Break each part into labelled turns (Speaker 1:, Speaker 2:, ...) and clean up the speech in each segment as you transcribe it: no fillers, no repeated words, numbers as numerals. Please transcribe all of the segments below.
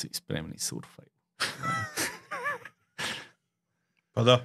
Speaker 1: svi spremni surfaju.
Speaker 2: Pa da.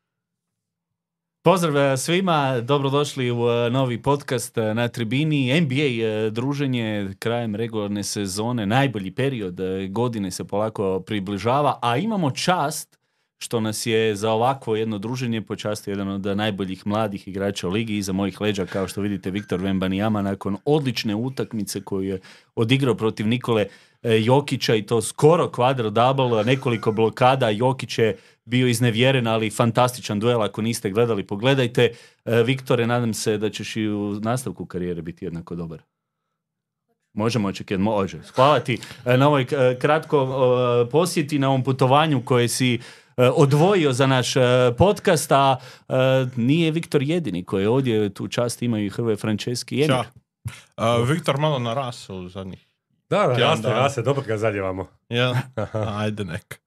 Speaker 1: Pozdrav svima, dobrodošli u novi podcast na tribini. NBA druženje krajem regularne sezone, najbolji period godine se polako približava, a imamo čast što nas je za ovakvo jedno druženje počastio jedan od najboljih mladih igrača u ligi. Iza mojih leđa, kao što vidite, Viktor Wembanyama nakon odlične utakmice koju je odigrao protiv Nikole Jokića i to skoro kvadro-double, nekoliko blokada. Jokić je bio iznevjeren, ali fantastičan duel. Ako niste gledali, pogledajte. Viktore, nadam se da ćeš i u nastavku karijere biti jednako dobar. Možemo očekivati, može. Hvala ti na ovoj kratko posjeti, na ovom putovanju koje si odvojio za naš podcast, a nije Viktor jedini koji je ovdje, tu čast imaju i Hrvoje Franceski i Emir.
Speaker 2: Viktor malo narasao u zadnjih.
Speaker 3: Da, raste, dobro ga zaljevamo.
Speaker 2: Ja, ajde nek.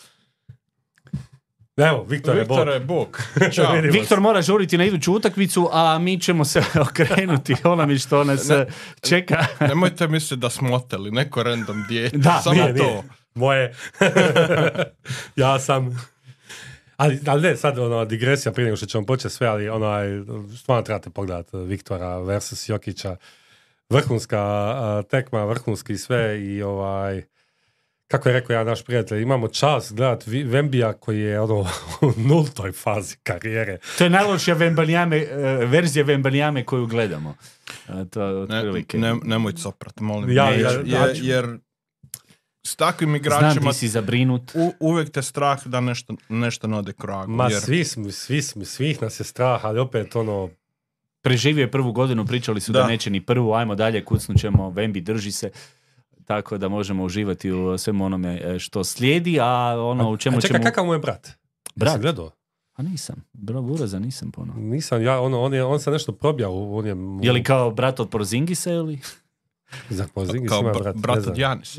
Speaker 3: Evo, Viktor je bog.
Speaker 2: Ćao.
Speaker 1: Viktor mora žuriti na iduću utakmicu, a mi ćemo se okrenuti onome što nas čeka.
Speaker 2: Nemojte misliti da smo oteli neko random dijete.
Speaker 1: Da,
Speaker 2: samo
Speaker 3: nije,
Speaker 2: to.
Speaker 3: Nije. Moje. Ja sam. Ali ne, sad digresija prije nego što ćemo početi sve, ali stvarno trebate pogledati Viktora versus Jokića. Vrhunska tekma, vrhunski sve i kako je rekao ja naš prijatelj, imamo čas gledati Wembija koji je u nultoj fazi karijere.
Speaker 1: To je najlošija verzija Wembanyame koju gledamo.
Speaker 2: Nemoj coprat, molim. Jer s takvim igračima
Speaker 1: znam ti si zabrinut.
Speaker 2: Uvijek te strah da nešto ne ode kragu.
Speaker 3: Ma svih nas je strah, ali opet
Speaker 1: preživio je prvu godinu, pričali su da neće ni prvu, ajmo dalje, kucnut ćemo, Wemby drži se, tako da možemo uživati u svemu onome što slijedi, a u čemu ćemo...
Speaker 3: Kakav mu je brat?
Speaker 1: Brat?
Speaker 3: Jesi gledao?
Speaker 1: A nisam, Buraza nisam ponovno.
Speaker 3: Nisam, on se nešto probjao.
Speaker 1: Je li kao brat od Porzingisa ili...
Speaker 3: Za Porzingis
Speaker 2: kao
Speaker 3: ima
Speaker 2: brat od Janis.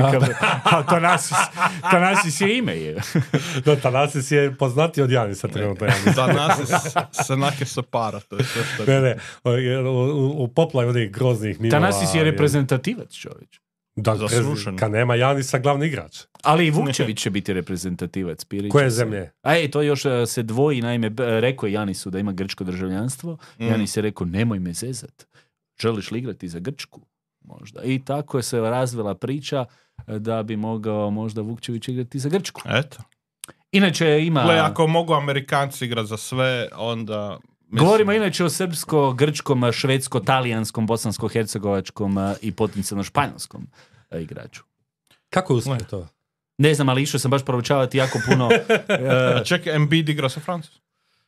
Speaker 1: Tanasis je ime je.
Speaker 3: Da, Tanasis je poznati od Janisa trenutno.
Speaker 2: Tanasis se nake sopara. To je sve što...
Speaker 3: Ne, u poplavi onih groznih mimova.
Speaker 1: Tanasis je reprezentativac, čovječ.
Speaker 3: Da, kad nema Janisa, glavni igrač.
Speaker 1: Ali i Vukčević će biti reprezentativac.
Speaker 3: Koje zemlje?
Speaker 1: To još se dvoji, naime, rekao je Janisu da ima grčko državljanstvo. Janis je rekao, nemoj me zezat. Želiš li igrati za Grčku? Možda. I tako je se razvila priča da bi mogao možda Vukčević igrati za Grčku.
Speaker 2: Eto.
Speaker 1: Inače ima...
Speaker 2: Ako mogu Amerikanci igrati za sve, onda...
Speaker 1: Govorimo inače o srpsko, grčkom, švedsko, talijanskom, bosansko-hercegovačkom i potencijalno španjolskom igraču.
Speaker 3: Kako je uspio to?
Speaker 1: Ne znam, ali išao sam baš proučavati jako puno...
Speaker 2: Čekaj, Embiid igra sa Francuskom?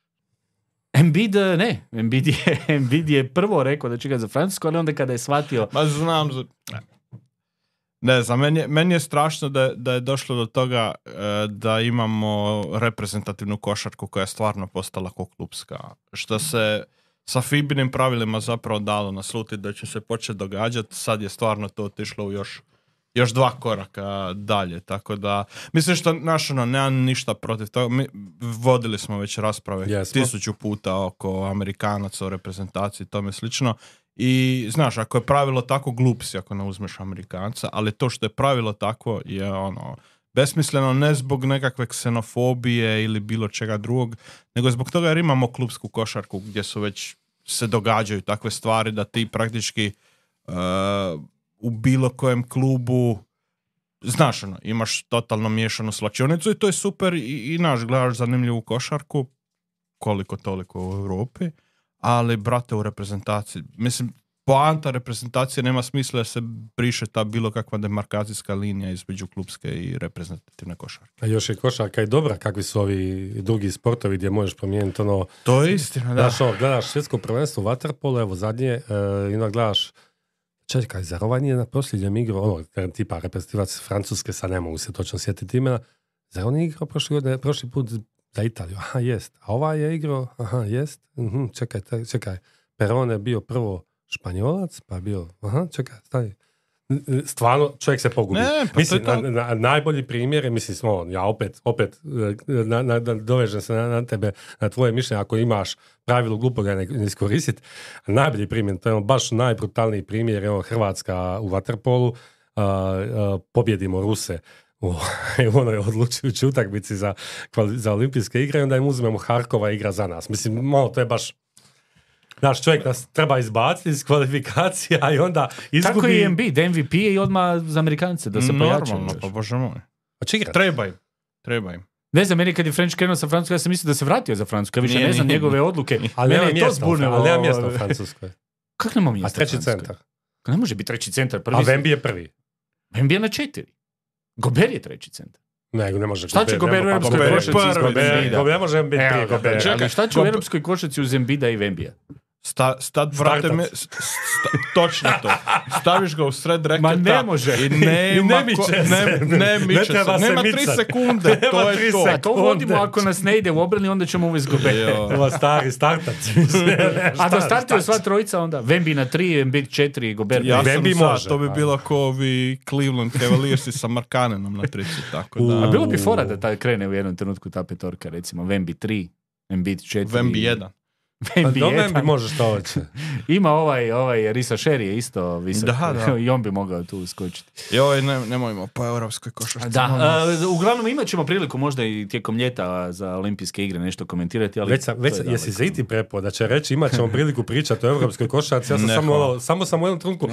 Speaker 1: Embiid je prvo rekao da će igrati za Francusku, ali onda kada je shvatio...
Speaker 2: Ma znam... Ne znam, meni je strašno da je došlo do toga da imamo reprezentativnu košarku koja je stvarno postala ko klubska. Što se sa FIBA-nim pravilima zapravo dalo naslutiti da će se početi događati, sad je stvarno to otišlo u još 2 koraka dalje, tako da mislim što nemam ništa protiv toga. Mi vodili smo već rasprave 1000 puta oko Amerikanaca, o reprezentaciji i tome slično. I znaš, ako je pravilo tako, glup si ako ne uzmeš Amerikanca, ali to što je pravilo tako je besmisleno, ne zbog nekakve ksenofobije ili bilo čega drugog, nego zbog toga jer imamo klubsku košarku gdje su već se događaju takve stvari da ti praktički u bilo kojem klubu znaš, imaš totalno miješanu slačionicu i to je super i gledaš zanimljivu košarku koliko toliko u Europi. Ali, brate, u reprezentaciji, mislim, poanta reprezentacije nema smisla da se briše ta bilo kakva demarkacijska linija između klubske i reprezentativne košarke.
Speaker 3: A još je košarka i dobra, kakvi su ovi drugi sportovi gdje možeš promijeniti
Speaker 2: To je istina, da.
Speaker 3: Gledaš svjetsko prvenstvo u vaterpolu, evo zadnje, i onda gledaš, čekaj, zar ovaj nije na posljednjem igru, tipa reprezentativac Francuske, sad ne mogu se točno sjetiti imena, zar on je igrao prošli put za Italiju? Aha, jest. A ovaj je igrao? Aha, jest. Čekaj. Perone je bio prvo Španjolac, pa je bio... Aha, čekaj, stani. Stvarno, čovjek se pogubi. Mislim, najbolji primjer je, ja opet dovežem se na tebe, na tvoje mišljenje, ako imaš pravilo glupoga ne iskoristiti. Najbolji primjer, to je baš najbrutalniji primjer, je Hrvatska u vaterpolu. pobjedimo Ruse u onoj odlučujućoj utakmici za olimpijske igre, onda im uzmemo Harkova igra za nas. Mislim, to je baš... Naš čovjek nas treba izbaciti iz kvalifikacija i onda izgubi...
Speaker 1: Tako je Embiid, MVP i odmah za Amerikance, da se pojačaju.
Speaker 2: Normalno, pa bože moj.
Speaker 3: A će igrat?
Speaker 2: Treba im.
Speaker 1: Ne znam, meni kad je French krenuo sa Francuskom, ja sam mislio da se vratio za Francusku, ja više ne znam njegove odluke.
Speaker 3: Ali nema mjesta u Francuskoj.
Speaker 1: Kako nema mjesta?
Speaker 3: A treći centar?
Speaker 1: Ne može biti treći centar.
Speaker 3: A Wemby je prvi.
Speaker 1: Wemby je na 4. Gober je treći centar.
Speaker 3: Ne može.
Speaker 1: Šta će Gober u europskoj košarci iz Embida?
Speaker 3: Ne može biti prije Gober.
Speaker 1: Ali šta će u europskoj košarci uz Embida i Wembija?
Speaker 2: Točno to. Staviš ga u sred reketa.
Speaker 1: Ma ne može.
Speaker 2: I ne miče se. Nema 3 sekunde. To je to.
Speaker 1: A to vodimo ako nas ne ide u obrani, onda ćemo uvesti Gobera.
Speaker 3: Ova stari startac.
Speaker 1: A da startuju sva trojica onda. Wemby na 3, Embiid 4, Gober.
Speaker 2: Ja sam sad, to bi bilo ko ovi Cleveland Cavaliersi sa Markanenom na 3. Tako da.
Speaker 1: A bilo bi fora da taj krene u jednom trenutku ta petorka, recimo Wemby 3, Embiid 4.
Speaker 2: Wemby 1.
Speaker 3: Wemby može što hoće.
Speaker 1: Ima ovaj Risa Sherry je isto visok.
Speaker 2: Da.
Speaker 1: I on bi mogao tu skočiti.
Speaker 2: Joj, nemojmo po europskoj košarci.
Speaker 1: Da, uglavnom imat ćemo priliku možda i tijekom ljeta za olimpijske igre nešto komentirati. Ali
Speaker 3: već jesi za iti prepo da će reći imat ćemo priliku pričati o europskoj košarci. Ja sam samo u jednom trenutku.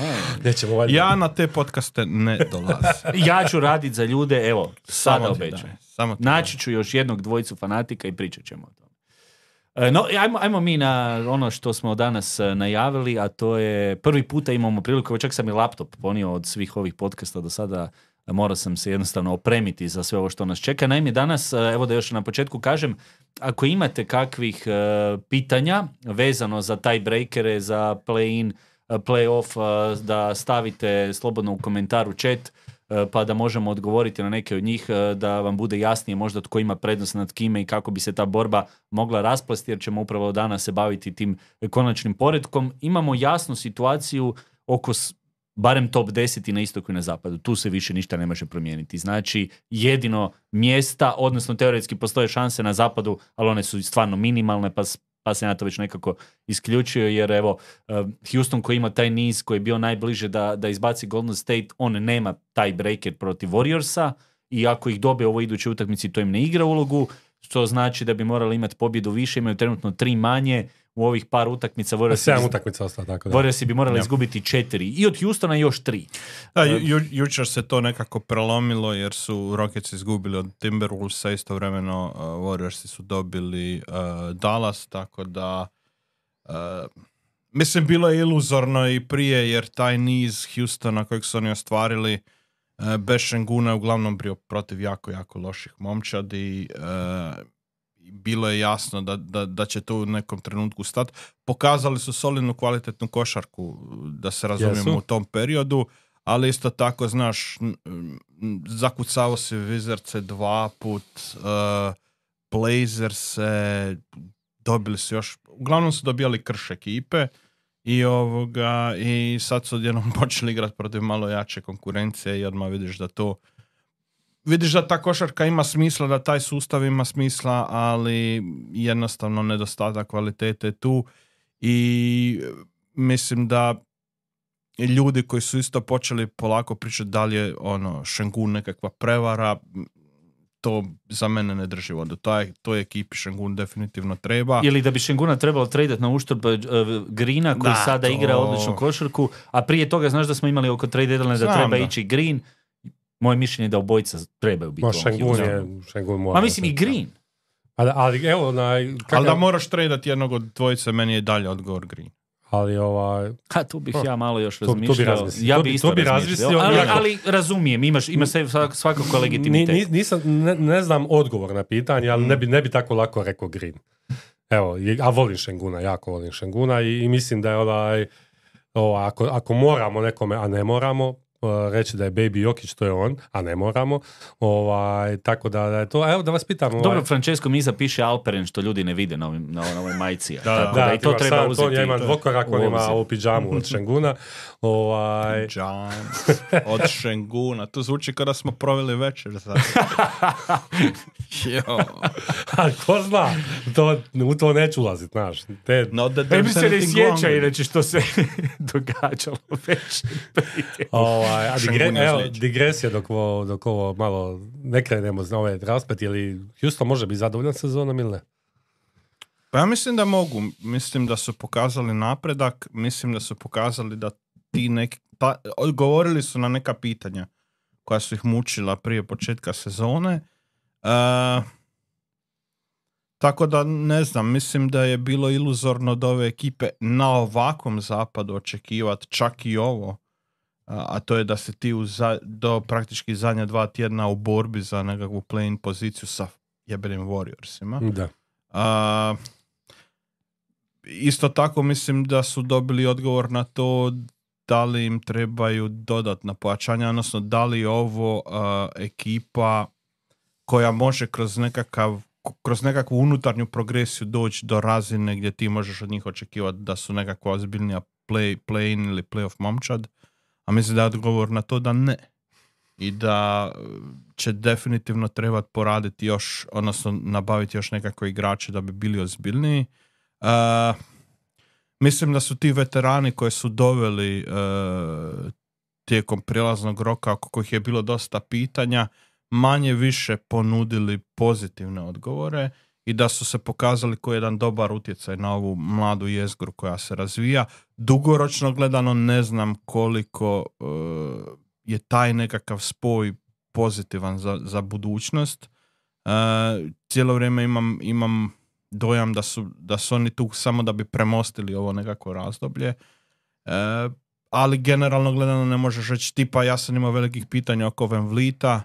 Speaker 2: Ja na te podcaste ne dolazim.
Speaker 1: Ja ću raditi za ljude, evo, sada obećam. Naći ću još jednog dvojicu fanatika i pričat ćemo o tome. No, ajmo mi na ono što smo danas najavili, a to je prvi puta imamo priliku, čak sam i laptop ponio od svih ovih podcasta do sada, morao sam se jednostavno opremiti za sve ovo što nas čeka. Naime, danas, evo da još na početku kažem, ako imate kakvih pitanja vezano za tiebreakere, za play-in, play-off, da stavite slobodno u komentaru chat, pa da možemo odgovoriti na neke od njih, da vam bude jasnije možda tko ima prednost nad kime i kako bi se ta borba mogla rasplesti, jer ćemo upravo danas se baviti tim konačnim poretkom. Imamo jasnu situaciju oko barem top 10 na istoku i na zapadu. Tu se više ništa ne može promijeniti. Znači, jedino mjesta, odnosno teoretski postoje šanse na zapadu, ali one su stvarno minimalne, pa se ja to već nekako isključio, jer evo, Houston koji ima taj niz koji je bio najbliže da izbaci Golden State, on nema taj breaker protiv Warriorsa i ako ih dobije ovo iduće utakmici, to im ne igra ulogu, što znači da bi morali imati pobjedu više, imaju trenutno 3 manje, u ovih par utakmica
Speaker 3: 7 utakmica ostalo, tako da.
Speaker 1: Warriorsi bi morali izgubiti 4 i od Houstona još 3.
Speaker 2: Da, jučer se to nekako prelomilo jer su Rockets izgubili od Timberwolvesa, istovremeno Warriorsi su dobili Dallas, tako da mislim bilo je iluzorno i prije jer taj niz Houstona kojeg su oni ostvarili bez Šenguna uglavnom bio protiv jako, jako loših momčadi. Bilo je jasno da će to u nekom trenutku stati. Pokazali su solidnu kvalitetnu košarku, da se razumijemo u tom periodu, ali isto tako, znaš, zakucao se Wizardse 2 put, Blazerse, dobili su još, uglavnom su dobijali krš ekipe i sad su odjednom počeli igrati protiv malo jače konkurencije i odmah vidiš da ta košarka ima smisla, da taj sustav ima smisla, ali jednostavno nedostatak kvalitete tu i mislim da ljudi koji su isto počeli polako pričati da li je Šengun nekakva prevara, to za mene ne drži vodu. To je ekipi Šengun definitivno treba.
Speaker 1: Ili da bi Šenguna trebalo tradati na uštrb Greena koji sada igra odličnu košarku, a prije toga znaš da smo imali oko trade deadline da treba ići Green. Moje mišljenje je da obojica trebaju biti.
Speaker 3: Šengun mora.
Speaker 1: Ma mislim i Green.
Speaker 3: Ali evo,
Speaker 2: ali da moraš tradati jednog od dvojice, meni je dalje odgovor Green.
Speaker 3: Ali
Speaker 1: tu bih ja malo još razmišljao. Ja bi isto razmišljao. Ali razumijem, imaš svakako legitimitet.
Speaker 3: Ne znam odgovor na pitanje, ali ne bi tako lako rekao Green. Evo, a volim Šenguna, jako volim Šenguna i mislim da je ako moramo nekome, a ne moramo, reći da je Baby Jokić, to je on, a ne moramo. Tako da je to. Evo da vas pitam.
Speaker 1: Dobro, Francesco Miza piše Alperen, što ljudi ne vide na ovoj majici.
Speaker 3: Da, i to treba uzeti. Ja imam dvokorak, on ima ovu pidžamu od Šenguna.
Speaker 2: Pidžam od Šenguna. To zvuči kada smo proveli večer.
Speaker 3: Ali ko zna? U to neću ulaziti, znaš.
Speaker 1: Mi se ne sjeća inače što se događalo već prije.
Speaker 3: digresija dok ovo malo ne krenemo za ove raspet, ili Houston može biti zadovoljan sezonom ili ne?
Speaker 2: Pa ja mislim da mogu. Mislim da su pokazali napredak. Mislim da su pokazali da ti odgovorili su na neka pitanja koja su ih mučila prije početka sezone. Tako da ne znam, mislim da je bilo iluzorno od ove ekipe na ovakvom zapadu očekivati čak i ovo, a to je da se ti do praktički zadnja 2 tjedna u borbi za nekakvu play-in poziciju sa jebenim Warriorsima.
Speaker 3: Da.
Speaker 2: Isto tako mislim da su dobili odgovor na to da li im trebaju dodatna pojačanja, odnosno da li ovo ekipa koja može kroz nekakvu unutarnju progresiju doći do razine gdje ti možeš od njih očekivati da su nekakva ozbiljnija play-in ili play-off momčad, a mislim da je odgovor na to da ne. I da će definitivno trebati poraditi još, odnosno nabaviti još nekakve igrače da bi bili ozbiljniji. Mislim da su ti veterani koje su doveli tijekom prijelaznog roka, oko kojih je bilo dosta pitanja, manje više ponudili pozitivne odgovore i da su se pokazali kao jedan dobar utjecaj na ovu mladu jezgru koja se razvija. Dugoročno gledano ne znam koliko je taj nekakav spoj pozitivan za budućnost. Cijelo vrijeme imam dojam da su oni tu samo da bi premostili ovo nekako razdoblje. Ali generalno gledano ne možeš reći, tipa ja sam imao velikih pitanja oko VanVleeta.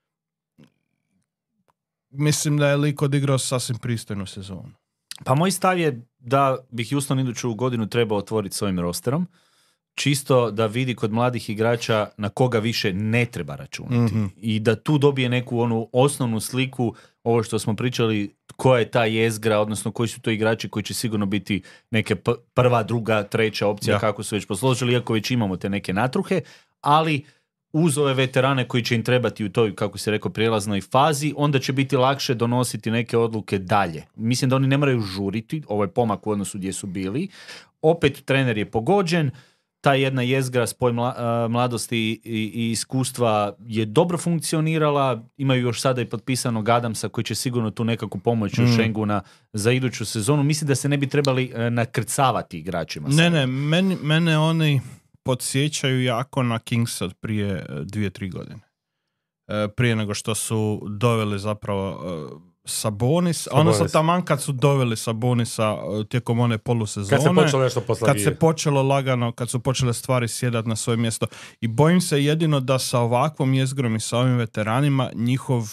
Speaker 2: Mislim da je lik odigrao sasvim pristojnu sezonu.
Speaker 1: Pa moj stav je da bi Houston iduću godinu trebao otvoriti svojim rosterom, čisto da vidi kod mladih igrača na koga više ne treba računati. I da tu dobije neku onu osnovnu sliku, ovo što smo pričali, koja je ta jezgra, odnosno koji su to igrači koji će sigurno biti neke prva, druga, treća opcija, kako su već posložili, iako već imamo te neke natruhe, ali uz ove veterane koji će im trebati u toj, kako se rekao, prijelaznoj fazi, onda će biti lakše donositi neke odluke dalje. Mislim da oni ne moraju žuriti, ovo je pomak u odnosu gdje su bili. Opet trener je pogođen, ta jedna jezgra, spoj mladosti i iskustva je dobro funkcionirala, imaju još sada i potpisanog Adamsa koji će sigurno tu nekakvu pomoć od Šenguna za iduću sezonu. Mislim da se ne bi trebali nakrcavati igračima.
Speaker 2: Ne, mene oni podsjećaju jako na Kings od prije 2-3 godine. Prije nego što su doveli zapravo Sabonis. Odnosno taman kad su doveli Sabonisa tijekom one polusezone.
Speaker 3: Kad se počelo nešto
Speaker 2: kad se počelo lagano, kad su počele stvari sjedati na svoje mjesto. I bojim se jedino da sa ovakvom jezgrom i sa ovim veteranima njihov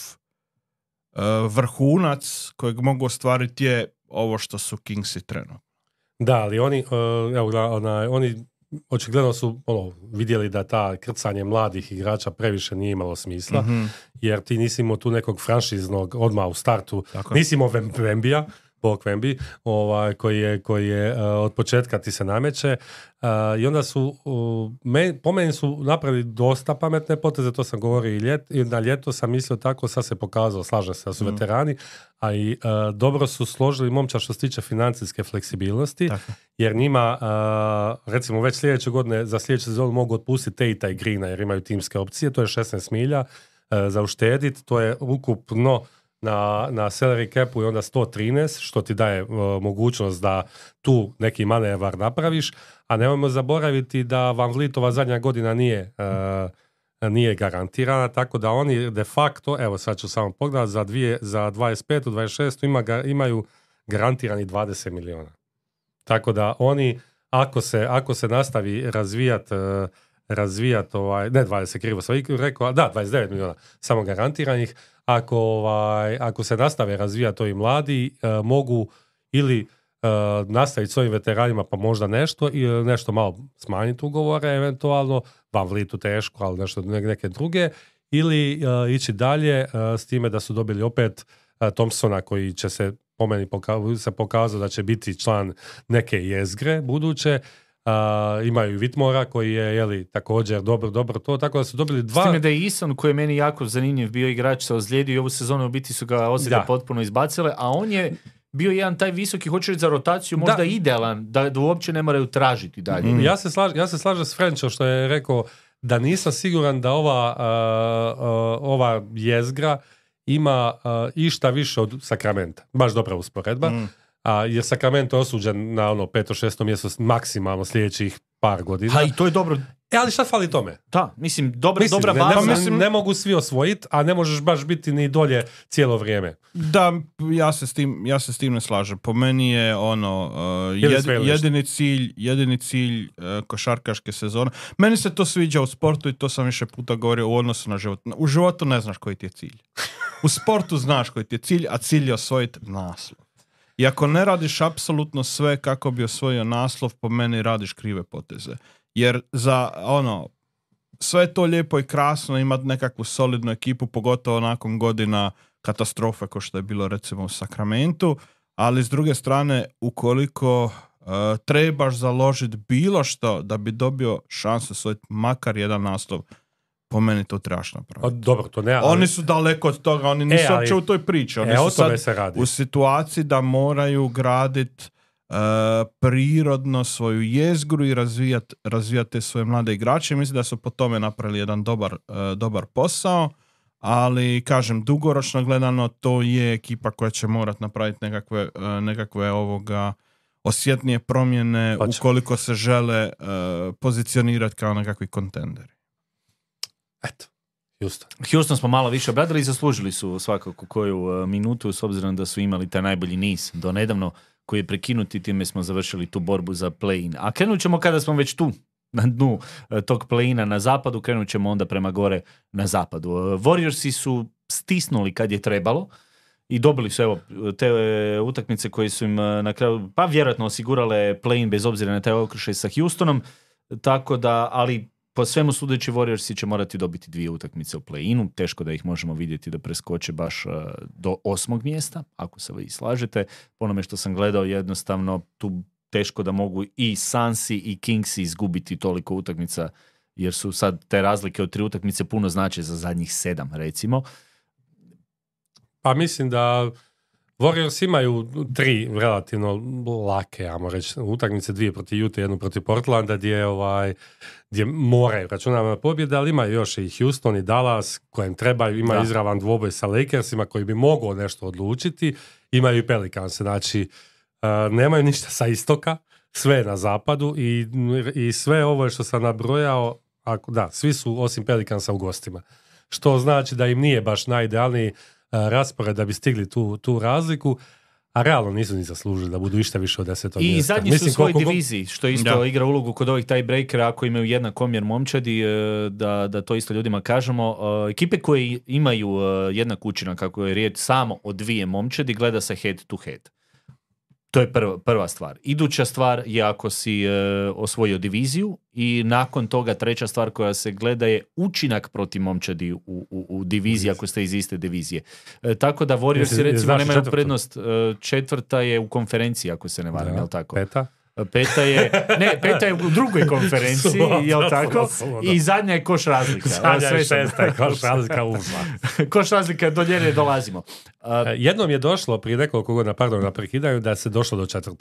Speaker 2: vrhunac kojeg mogu ostvariti je ovo što su Kingsi trenutno.
Speaker 3: Da, ali oni očigledno su vidjeli da ta krcanje mladih igrača previše nije imalo smisla, jer ti nisi imao tu nekog franšiznog odmah u startu, nisi imao Wembija, Bog Wemby, koji je od početka ti se nameće, i onda su po meni su napravili dosta pametne poteze, to sam govorio i na ljeto sam mislio tako, sad se pokazalo, slažem se da su veterani, a i dobro su složili momčad što se tiče financijske fleksibilnosti, jer njima recimo već sljedeće godine za sljedeću sezonu mogu otpustiti Tate i Greena jer imaju timske opcije, to je 16 milja za uštedit, to je ukupno na salary capu i onda 113, što ti daje mogućnost da tu neki manevar napraviš, a nemojmo zaboraviti da VanVleetova zadnja godina nije garantirana, tako da oni de facto, evo sad ću samo pogledati, za 25. 26. imaju garantirani 20 miliona. Tako da oni, ako se nastavi razvijati ne 20, krivo sam rekao, da, 29 miliona samo garantiranih, ako se nastave razvijati ovi mladi, mogu ili nastaviti s ovim veteranima pa možda nešto malo smanjiti ugovore eventualno, VanVleetu teško, ali neke druge, ili ići dalje s time da su dobili opet Thompsona koji će se po meni se pokazao da će biti član neke jezgre buduće. Imaju Whitmora koji je također dobro to, tako da su dobili dva.
Speaker 1: S time da je Eason koji je meni jako zanimljiv bio igrač, se ozlijedio i ovu sezonu u biti su ga ozljede potpuno izbacile, a on je bio jedan taj visoki, hoće reći za rotaciju, možda idealan, da uopće ne moraju tražiti dalje.
Speaker 3: Ja se slažem s Frenchom što je rekao, da nisam siguran da ova jezgra ima išta više od Sakramenta. Baš dobra usporedba. Jer Sacramento je osuđen na 5. 6. mjesto maksimalno sljedećih par godina.
Speaker 1: Ha, i to je dobro.
Speaker 3: Ali šta fali tome?
Speaker 1: Da, dobra baza.
Speaker 3: Ne mogu svi osvojiti, a ne možeš baš biti ni dolje cijelo vrijeme.
Speaker 2: Da, ja se s tim ne slažem. Po meni je jedini cilj košarkaške sezone. Meni se to sviđa u sportu i to sam više puta govorio u odnosu na život. U životu ne znaš koji ti je cilj. U sportu znaš koji ti je cilj, a cilj je osvojiti naslov. I ako ne radiš apsolutno sve kako bi osvojio naslov, po meni radiš krive poteze. Jer za sve je to lijepo i krasno imati nekakvu solidnu ekipu, pogotovo nakon godina katastrofe kao što je bilo recimo u Sacramentu, ali s druge strane ukoliko trebaš založiti bilo što da bi dobio šansu osvojiti makar jedan naslov, po meni to trebaš napraviti.
Speaker 3: Dobro, to ne, ali...
Speaker 2: Oni su daleko od toga, oni nisu uopće u toj priči. Oni su sad u situaciji da moraju graditi prirodno svoju jezgru i razvijati te svoje mlade igrače. Mislim da su po tome napravili jedan dobar posao, ali kažem, dugoročno gledano to je ekipa koja će morati napraviti nekakve osjetnije promjene ukoliko se žele pozicionirati kao nekakvi kontenderi.
Speaker 3: Eto.
Speaker 1: Houston smo malo više obradili i zaslužili su svakako koju minutu, s obzirom da su imali taj najbolji niz do nedavno koji je prekinut i time smo završili tu borbu za play-in. A krenut ćemo kada smo već tu na dnu tog play-ina na zapadu, krenut ćemo onda prema gore na zapadu. Warriorsi su stisnuli kad je trebalo i dobili su te utakmice koje su im na kraju pa vjerojatno osigurale play-in bez obzira na taj okršaj sa Houstonom, tako da, ali po svemu sudeći Warriorsi će morati dobiti 2 utakmice u play-inu. Teško da ih možemo vidjeti da preskoče baš do 8. mjesta, ako se vi slažete. Po onome što sam gledao, jednostavno tu teško da mogu i Sunsi i Kingsi izgubiti toliko utakmica, jer su sad te razlike od 3 utakmice puno znače za zadnjih 7, recimo.
Speaker 3: Pa mislim da Warriors imaju 3 relativno lake, ajmo reći, utakmice, 2 protiv Utah, 1 protiv Portlanda, gdje moraju računati na pobjede, ali imaju još i Houston i Dallas, kojem trebaju, imaju izravan dvoboj sa Lakersima koji bi mogao nešto odlučiti, imaju i Pelicans, znači nemaju ništa sa istoka, sve je na zapadu i sve ovo što sam nabrojao, svi su osim Pelicansa u gostima, što znači da im nije baš najidealniji raspored da bi stigli tu razliku, a realno nisu ni zaslužili da budu išta više od 10. mjesta.
Speaker 1: I zadnji su u svojoj diviziji, što isto igra ulogu kod ovih tiebreakera, ako imaju jednak omjer momčadi, da to isto ljudima kažemo. Ekipe koje imaju jednak učinak, kako je riječ samo o 2 momčadi, gleda se head to head. To je prva stvar. Iduća stvar je ako si osvojio diviziju i nakon toga treća stvar koja se gleda je učinak protiv momčadi u diviziji ako ste iz iste divizije. Tako da Warriorsi recimo nemaju prednost. 4. je u konferenciji ako se ne varam, jel tako?
Speaker 3: 5.
Speaker 1: 5. je u drugoj konferenciji, jel tako? I zadnja je koš razlika.
Speaker 3: Zadnja je 6. koš razlika
Speaker 1: koš razlika, do nje dolazimo.
Speaker 3: Jednom je došlo prije nekoliko godina, na prekidanju, da se došlo do 4.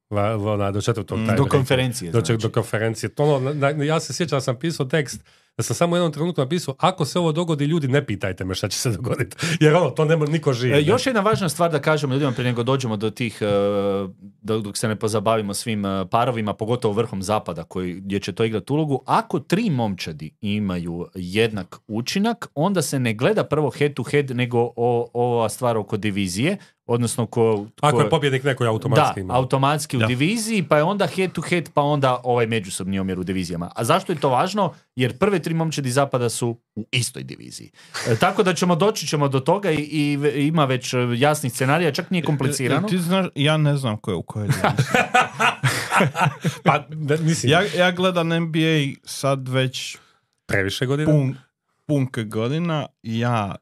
Speaker 3: Do 4.
Speaker 1: Do konferencije.
Speaker 3: Do konferencije. Ja se sjećam da sam pisao tekst, da sam samo u jednom trenutku napisao, ako se ovo dogodi, ljudi, ne pitajte me šta će se dogoditi. Jer to nema niko živi.
Speaker 1: Još jedna važna stvar da kažemo ljudima prije nego dođemo do tih, dok se ne pozabavimo svim parovima, pogotovo vrhom zapada gdje će to igrati ulogu. Ako 3 momčadi imaju jednak učinak, onda se ne gleda prvo head to head, nego ova stvar oko divizije, odnosno
Speaker 3: ako je pobjednik neko je automatski
Speaker 1: ima. Da, automatski u diviziji, pa je onda head to head, pa onda ovaj međusobni omjer u divizijama. A zašto je to važno? Jer prve 3 momčadi zapada su u istoj diviziji. Tako da doći ćemo do toga i ima već jasnih scenarija, čak nije komplicirano.
Speaker 2: Ti znaš, ja ne znam ko je u kojoj diviziji.
Speaker 3: Pa, mislim.
Speaker 2: Ja gledam NBA sad već
Speaker 3: previše godina.
Speaker 2: Punk godina, ja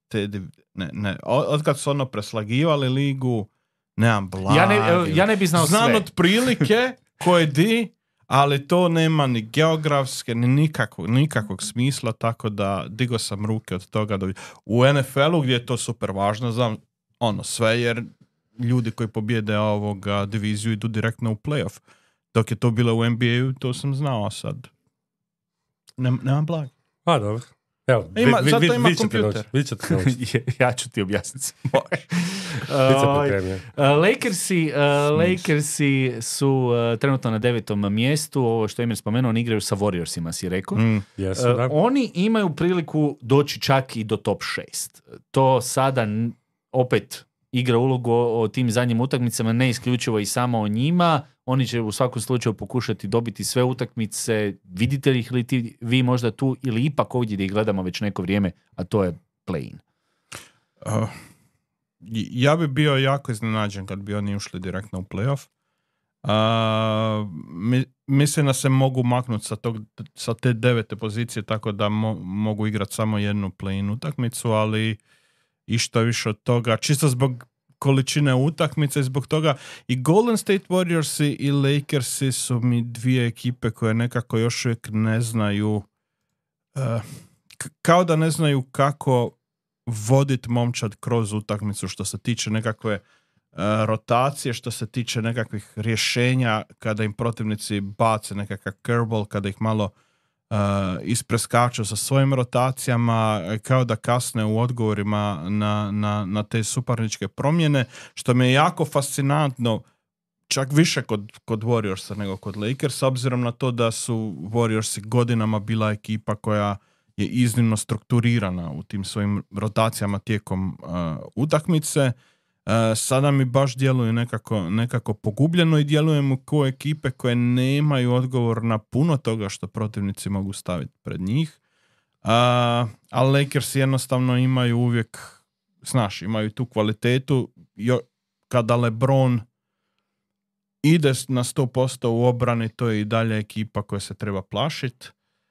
Speaker 2: ne. Otkad su preslagivali ligu, nemam blagi.
Speaker 1: Ja ne bi znao
Speaker 2: znam
Speaker 1: sve.
Speaker 2: Od prilike koje ali to nema ni geografske, ni nikakvog smisla, tako da digo sam ruke od toga. U NFL-u gdje je to super važno, znam sve, jer ljudi koji pobjede diviziju idu direktno u playoff. Dok je to bilo u NBA-u, to sam znao sad. Nemam blag.
Speaker 3: A, dobro. Evo,
Speaker 2: Zato ima kompjuter.
Speaker 3: Vi ćete naučiti.
Speaker 1: Ja ću ti objasniti. Lakersi su trenutno na 9. mjestu. Ovo što je Emir spomenuo, oni igraju sa Warriorsima, si rekao.
Speaker 3: Jesu, da.
Speaker 1: Oni imaju priliku doći čak i do top 6. To sada opet igra ulogu o tim zadnjim utakmicama, ne isključivo i samo o njima. Oni će u svakom slučaju pokušati dobiti sve utakmice. Vidite li ih li vi možda tu ili ipak ovdje gdje ih gledamo već neko vrijeme, a to je play-in?
Speaker 2: Ja bi bio jako iznenađen kad bi oni ušli direktno u playoff. Mislim da se mogu maknuti sa te 9. pozicije tako da mogu igrati samo jednu play-in utakmicu, ali i što više od toga, čisto zbog količine utakmice, zbog toga i Golden State Warriorsi i Lakersi su mi dvije ekipe koje nekako još uvijek ne znaju, kao da ne znaju kako voditi momčad kroz utakmicu što se tiče nekakve rotacije, što se tiče nekakvih rješenja kada im protivnici bace nekakav curveball, kada ih malo ispreskaču sa svojim rotacijama, kao da kasne u odgovorima na te suparničke promjene, što mi je jako fascinantno, čak više kod Warriorsa nego kod Lakers, obzirom na to da su Warriorsi godinama bila ekipa koja je iznimno strukturirana u tim svojim rotacijama tijekom utakmice. Sada mi baš djeluju nekako pogubljeno i djelujemo kao ekipe koje nemaju odgovor na puno toga što protivnici mogu staviti pred njih. A Lakers jednostavno imaju uvijek, imaju tu kvalitetu. Kada LeBron ide na 100% u obrani, to je i dalje ekipa koja se treba plašiti.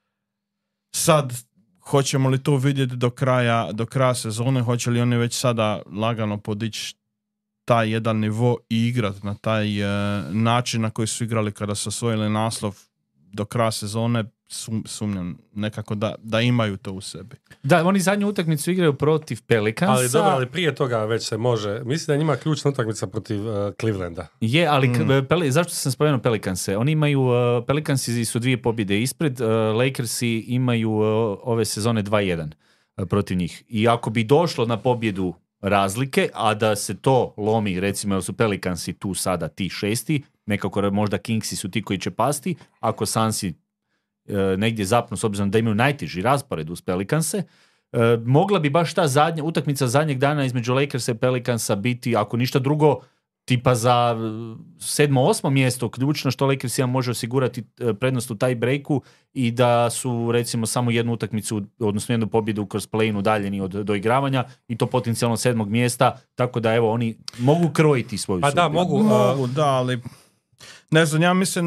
Speaker 2: Sad, hoćemo li to vidjeti do kraja sezone, hoće li oni već sada lagano podići taj jedan nivo i igrati na taj način na koji su igrali kada su osvojili naslov do kraja sezone, sumnjam nekako da imaju to u sebi. Da,
Speaker 1: oni zadnju utakmicu igraju protiv Pelicansa.
Speaker 3: Ali dobro, ali prije toga već se može. Mislim da je njima ključna utakmica protiv Clevelanda.
Speaker 1: Je, ali zašto sam spomenuo Pelicanse? Oni imaju, Pelicansi su 2 pobjede ispred, Lakersi imaju ove sezone 2-1 protiv njih. I ako bi došlo na pobjedu razlike, a da se to lomi, recimo jer su Pelicansi tu sada ti 6, nekako možda Kingsi su ti koji će pasti, ako Sansi negdje zapnu s obzirom da imaju najteži raspored uz Pelicanse, mogla bi baš ta utakmica zadnjeg dana između Lakersa i Pelicansa biti, ako ništa drugo, tipa za 7. 8. mjesto ključno što Lakersima može osigurati prednost u taj breaku i da su recimo samo jednu utakmicu, odnosno jednu pobjedu kroz play-in udaljeni od doigravanja i to potencijalno 7. mjesta, tako da evo oni mogu krojiti svoju sudbinu.
Speaker 3: Da, mogu,
Speaker 2: ali ne znam,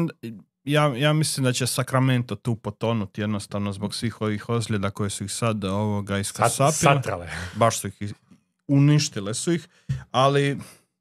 Speaker 2: ja mislim da će Sacramento tu potonuti jednostavno zbog svih ovih ozljeda koje su ih sad iskasapile.
Speaker 3: Satrale.
Speaker 2: Baš su ih uništile su ih, ali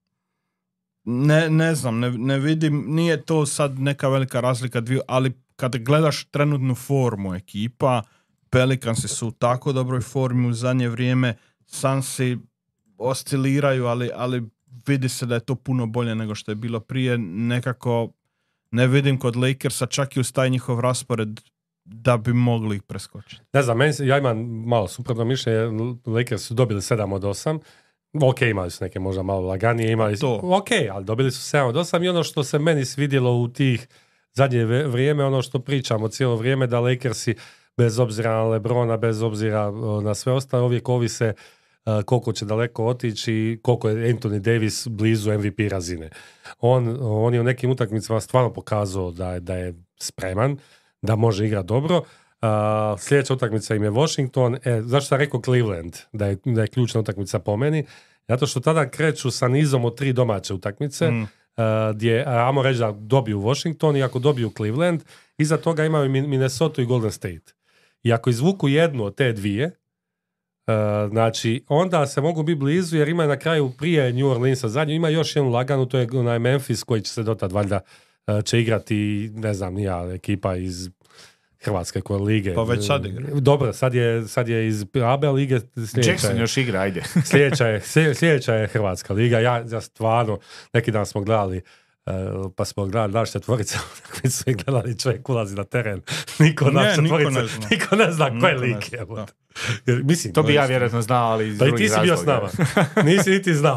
Speaker 2: ne znam, ne vidim, nije to sad neka velika razlika, ali kad gledaš trenutnu formu ekipa, Pelicansi su u tako dobroj formi u zadnje vrijeme, Sansi osciliraju, ali vidi se da je to puno bolje nego što je bilo prije, nekako ne vidim kod Lakersa čak i uz taj njihov raspored da bi mogli ih preskočiti.
Speaker 3: Ne znam, ja imam malo suprotno mišljenje, Lakers su dobili 7 od 8, ok, imali su neke možda malo laganije, imali su, ok, ali dobili su 7 od 8 i ono što se meni svidjelo u tih zadnje vrijeme, ono što pričamo cijelo vrijeme, da Lakersi bez obzira na LeBrona, bez obzira na sve ostalo, uvijek ovise koliko će daleko otići i koliko je Anthony Davis blizu MVP razine. On je u nekim utakmicama stvarno pokazao da je spreman, da može igrati dobro. Sljedeća utakmica im je Washington. Zašto sam rekao Cleveland da je ključna utakmica po meni? Zato što tada kreću sa nizom od 3 domaće utakmice, gdje, ajmo reći da dobiju Washington i ako dobiju Cleveland, iza toga imaju Minnesota i Golden State. I ako izvuku jednu od te dvije, znači onda se mogu biti blizu jer ima na kraju prije New Orleansa zadnju, ima još jednu laganu, to je onaj Memphis koji će se dotad valjda će igrati, ne znam, ekipa iz Hrvatske koje lige.
Speaker 2: Pa već sad igra.
Speaker 3: Dobro, sad je iz AB lige.
Speaker 1: Jackson još igra, ajde.
Speaker 3: sljedeća je Hrvatska liga. Ja stvarno, neki dan smo gledali Pa smo gledali naš četvorica, koji su ih gledali, čovjek ulazi na teren, niko ne zna ko je lik. Mislim,
Speaker 1: to bi ja vjerojatno znao, ali iz drugih razloga.
Speaker 3: Pa i ti si bio s nama. Nisi niti znao.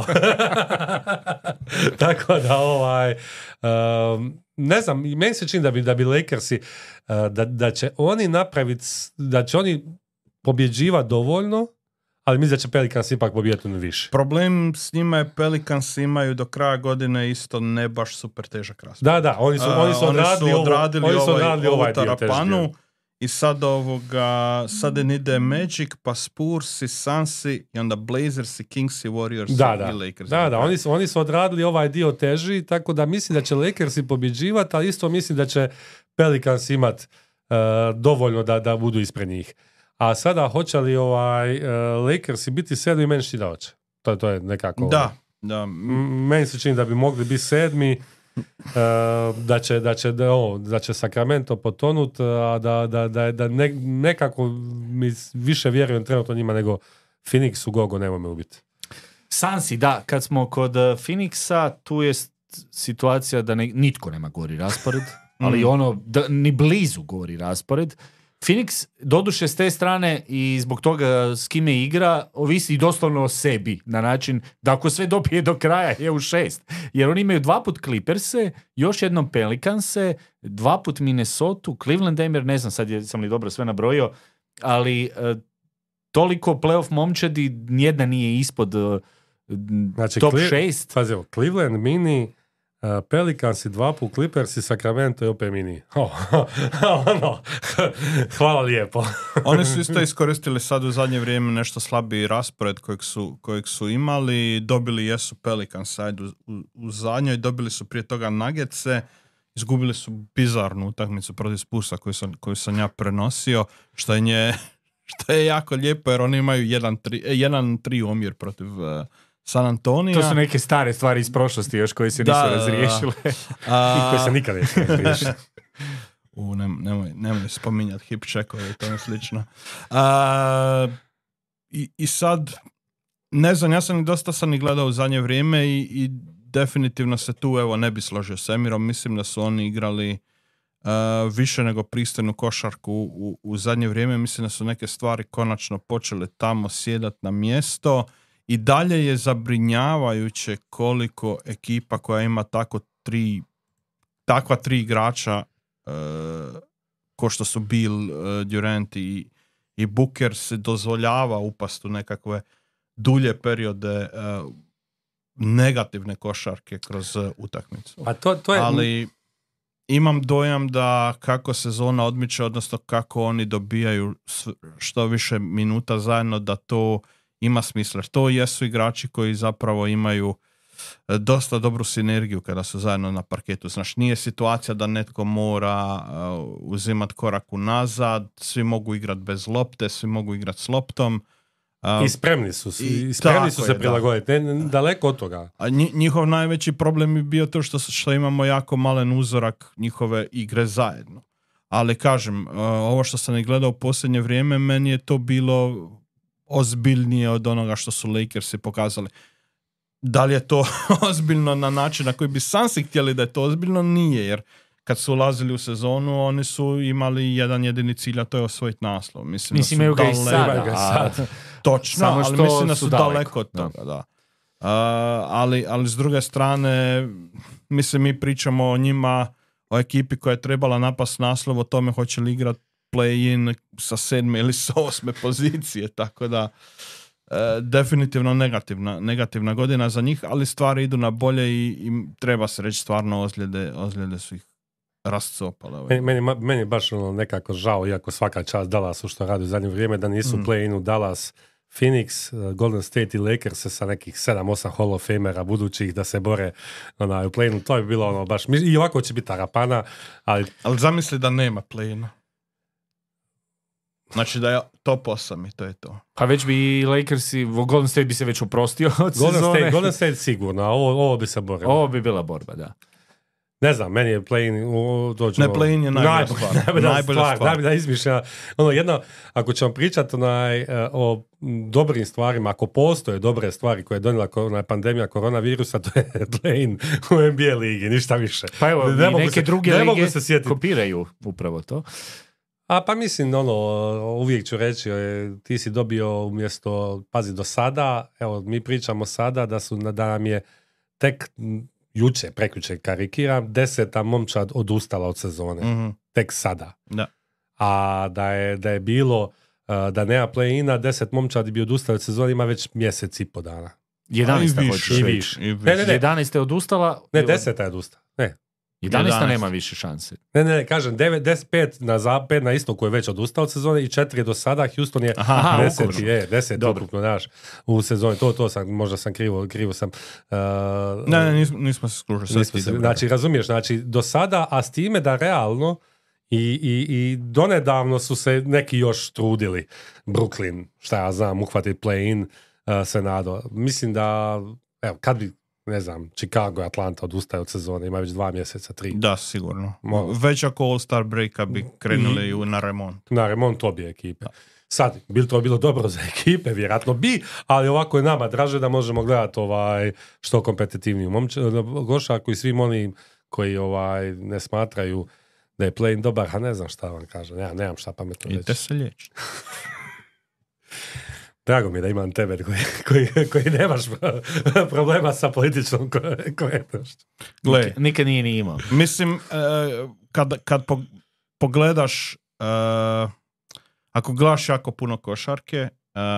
Speaker 3: Tako da, ne znam, meni se čini da bi Lakersi, da će oni napraviti, da će oni pobjeđivati dovoljno, ali mislim da će Pelicans ipak pobijeti više.
Speaker 2: Problem s njima je Pelicans imaju do kraja godine isto ne baš super težak raspored.
Speaker 3: Da, oni su odradili ovaj
Speaker 2: tarapanu i sad sad ide Magic, pa Spurs i Sunsi i onda Blazers i Kings i Warriors i Lakers.
Speaker 3: Da, oni su odradili ovaj dio teži, tako da mislim da će Lakersi pobjeđivati, ali isto mislim da će Pelicans imati dovoljno da budu ispred njih. A sada hoće li Lakersi biti 7. meni što da hoće. To je nekako...
Speaker 2: Da.
Speaker 3: Meni se čini da bi mogli biti 7. Da će Sacramento potonut, a da nekako mi više vjerujem trenutno njima nego Phoenixu Gogo nema me ubiti.
Speaker 1: Sansi, da, kad smo kod Phoenixa, tu je situacija da nitko nema gori raspored, ali ni blizu gori raspored. Phoenix, doduše s te strane i zbog toga s kime igra, ovisi doslovno o sebi, na način da ako sve dopije do kraja je u 6. Jer oni imaju 2 put Clipperse, još jednom Pelicanse, 2 put Minnesota, Cleveland Damer, ne znam sad sam li dobro sve nabrojio, ali toliko playoff momčadi, nijedna nije ispod top 6.
Speaker 3: Pazi, Cleveland, Mini, Pelicans i 2 put Clippers i Sacramento i opet Mini. Hvala lijepo.
Speaker 2: Oni su isto iskoristili sad u zadnje vrijeme nešto slabiji raspored kojeg su imali. Dobili jesu Pelicans u zadnjoj, dobili su prije toga Nuggetse, izgubili su bizarnu utakmicu protiv Spursa koju sam ja prenosio, što je jako lijepo jer oni imaju 1-3 omjer protiv San Antonija.
Speaker 1: To su neke stare stvari iz prošlosti još koje se nisu razriješile.
Speaker 3: I koje se nikad neće razriješiti.
Speaker 2: Nemoj spominjati hip checkove i tome slično. I sad, ne znam, ja sam dosta gledao u zadnje vrijeme i definitivno se tu ne bi složio s Emirom. Mislim da su oni igrali više nego pristojnu košarku u zadnje vrijeme. Mislim da su neke stvari konačno počele tamo sjedati na mjesto. I dalje je zabrinjavajuće koliko ekipa koja ima takva 3 igrača ko što su Bill, Durant i Booker se dozvoljava upast u nekakve dulje periode negativne košarke kroz utakmicu.
Speaker 3: A to je...
Speaker 2: Ali imam dojam da kako sezona odmiče, odnosno kako oni dobijaju što više minuta zajedno, da to ima smisla. To jesu igrači koji zapravo imaju dosta dobru sinergiju kada su zajedno na parketu. Znaš, nije situacija da netko mora uzimati korak unazad, svi mogu igrati bez lopte, svi mogu igrati s loptom.
Speaker 3: I spremni su se prilagoditi. Daleko od toga.
Speaker 2: A njihov najveći problem je bio to što imamo jako malen uzorak njihove igre zajedno. Ali kažem, ovo što sam i gledao u posljednje vrijeme, meni je to bilo ozbiljnije od onoga što su Lakersi pokazali. Da li je to ozbiljno na način na koji bi Sunsi htjeli da je to ozbiljno? Nije, jer kad su ulazili u sezonu, oni su imali jedan jedini cilj, a to je osvojiti naslov. Mislim
Speaker 1: imaju ga i sada.
Speaker 2: Točno, ali mislim da su daleko od toga. Da. Ali s druge strane, mislim, mi pričamo o njima, o ekipi koja je trebala napast naslov, o tome hoće li igrati play-in sa 7. ili sa 8. pozicije, tako da definitivno negativna godina za njih, ali stvari idu na bolje i treba se reći stvarno ozljede su ih rascopale.
Speaker 3: Meni je baš nekako žao, iako svaka čast Dallasu što radi u zadnje vrijeme, da nisu play-inu Dallas, Phoenix, Golden State i Lakers sa nekih 7-8 Hall of Famera budućih da se bore u play-inu. To je bilo baš... I ovako će biti tarapana, ali...
Speaker 2: Ali zamisli da nema play-ina. Znači da je top 8 i to je to.
Speaker 1: Pa već bi Lakers i Golden State bi se već oprostio od sezone.
Speaker 3: Golden State sigurno, a ovo bi se borilo.
Speaker 1: Ovo bi bila borba, da.
Speaker 3: Ne znam, meni je play-in
Speaker 2: Ne, play-in je najbolja stvar.
Speaker 3: Najbolja izmišljena. Jedno, ako ćemo pričati o dobrim stvarima, ako postoje dobre stvari koje je donijela pandemija koronavirusa, to je play-in u NBA ligi, ništa više.
Speaker 1: Pa evo, neke druge lige kopiraju upravo to.
Speaker 3: Pa mislim, uvijek ću reći, ti si dobio umjesto, pazi, do sada, evo, mi pričamo sada da nam je tek prekjuče karikiram, 10 momčad odustala od sezone. Mm-hmm. Tek sada.
Speaker 2: Da.
Speaker 3: A da je bilo, da nema play-ina, 10 momčad bi odustala od sezone, ima već mjesec i po dana.
Speaker 1: 11 hoćeš
Speaker 3: više.
Speaker 1: Ne. 11 je odustala.
Speaker 3: Ne, 10 je odustala. Ne.
Speaker 1: 11 nema više šanse.
Speaker 3: Ne, kažem, 10 na zapad, na istoku je već odustao od sezone i 4 je do sada, Houston je 10 ukupno, znaš, u sezoni, to sam, možda sam krivo sam.
Speaker 2: Nismo se skružili.
Speaker 3: Znači, razumiješ, znači, do sada, a s time da realno i donedavno su se neki još trudili, Brooklyn, šta ja znam, uhvatiti play-in, se nadao. Mislim da, evo, kad bi, ne znam, Chicago i Atlanta odustaje od sezone, ima već 2 mjeseca, 3.
Speaker 2: Da, sigurno. Već ako All-Star breaka bi krenuli na remont.
Speaker 3: Na remont obje ekipe. Da. Sad, bi to bilo dobro za ekipe, vjerojatno bi, ali ovako je nama draže da možemo gledati što kompetitivniju košarku i svim onim koji ne smatraju da je play-in dobar, a ne znam šta vam kažem. Ja nemam šta pametno reći.
Speaker 2: Idite se liječi.
Speaker 3: Drago mi je da imam tebe koji nemaš problema sa političnom korektnošću.
Speaker 1: Nikad nije ni imao.
Speaker 2: Mislim, kad pogledaš, ako gledaš jako puno košarke,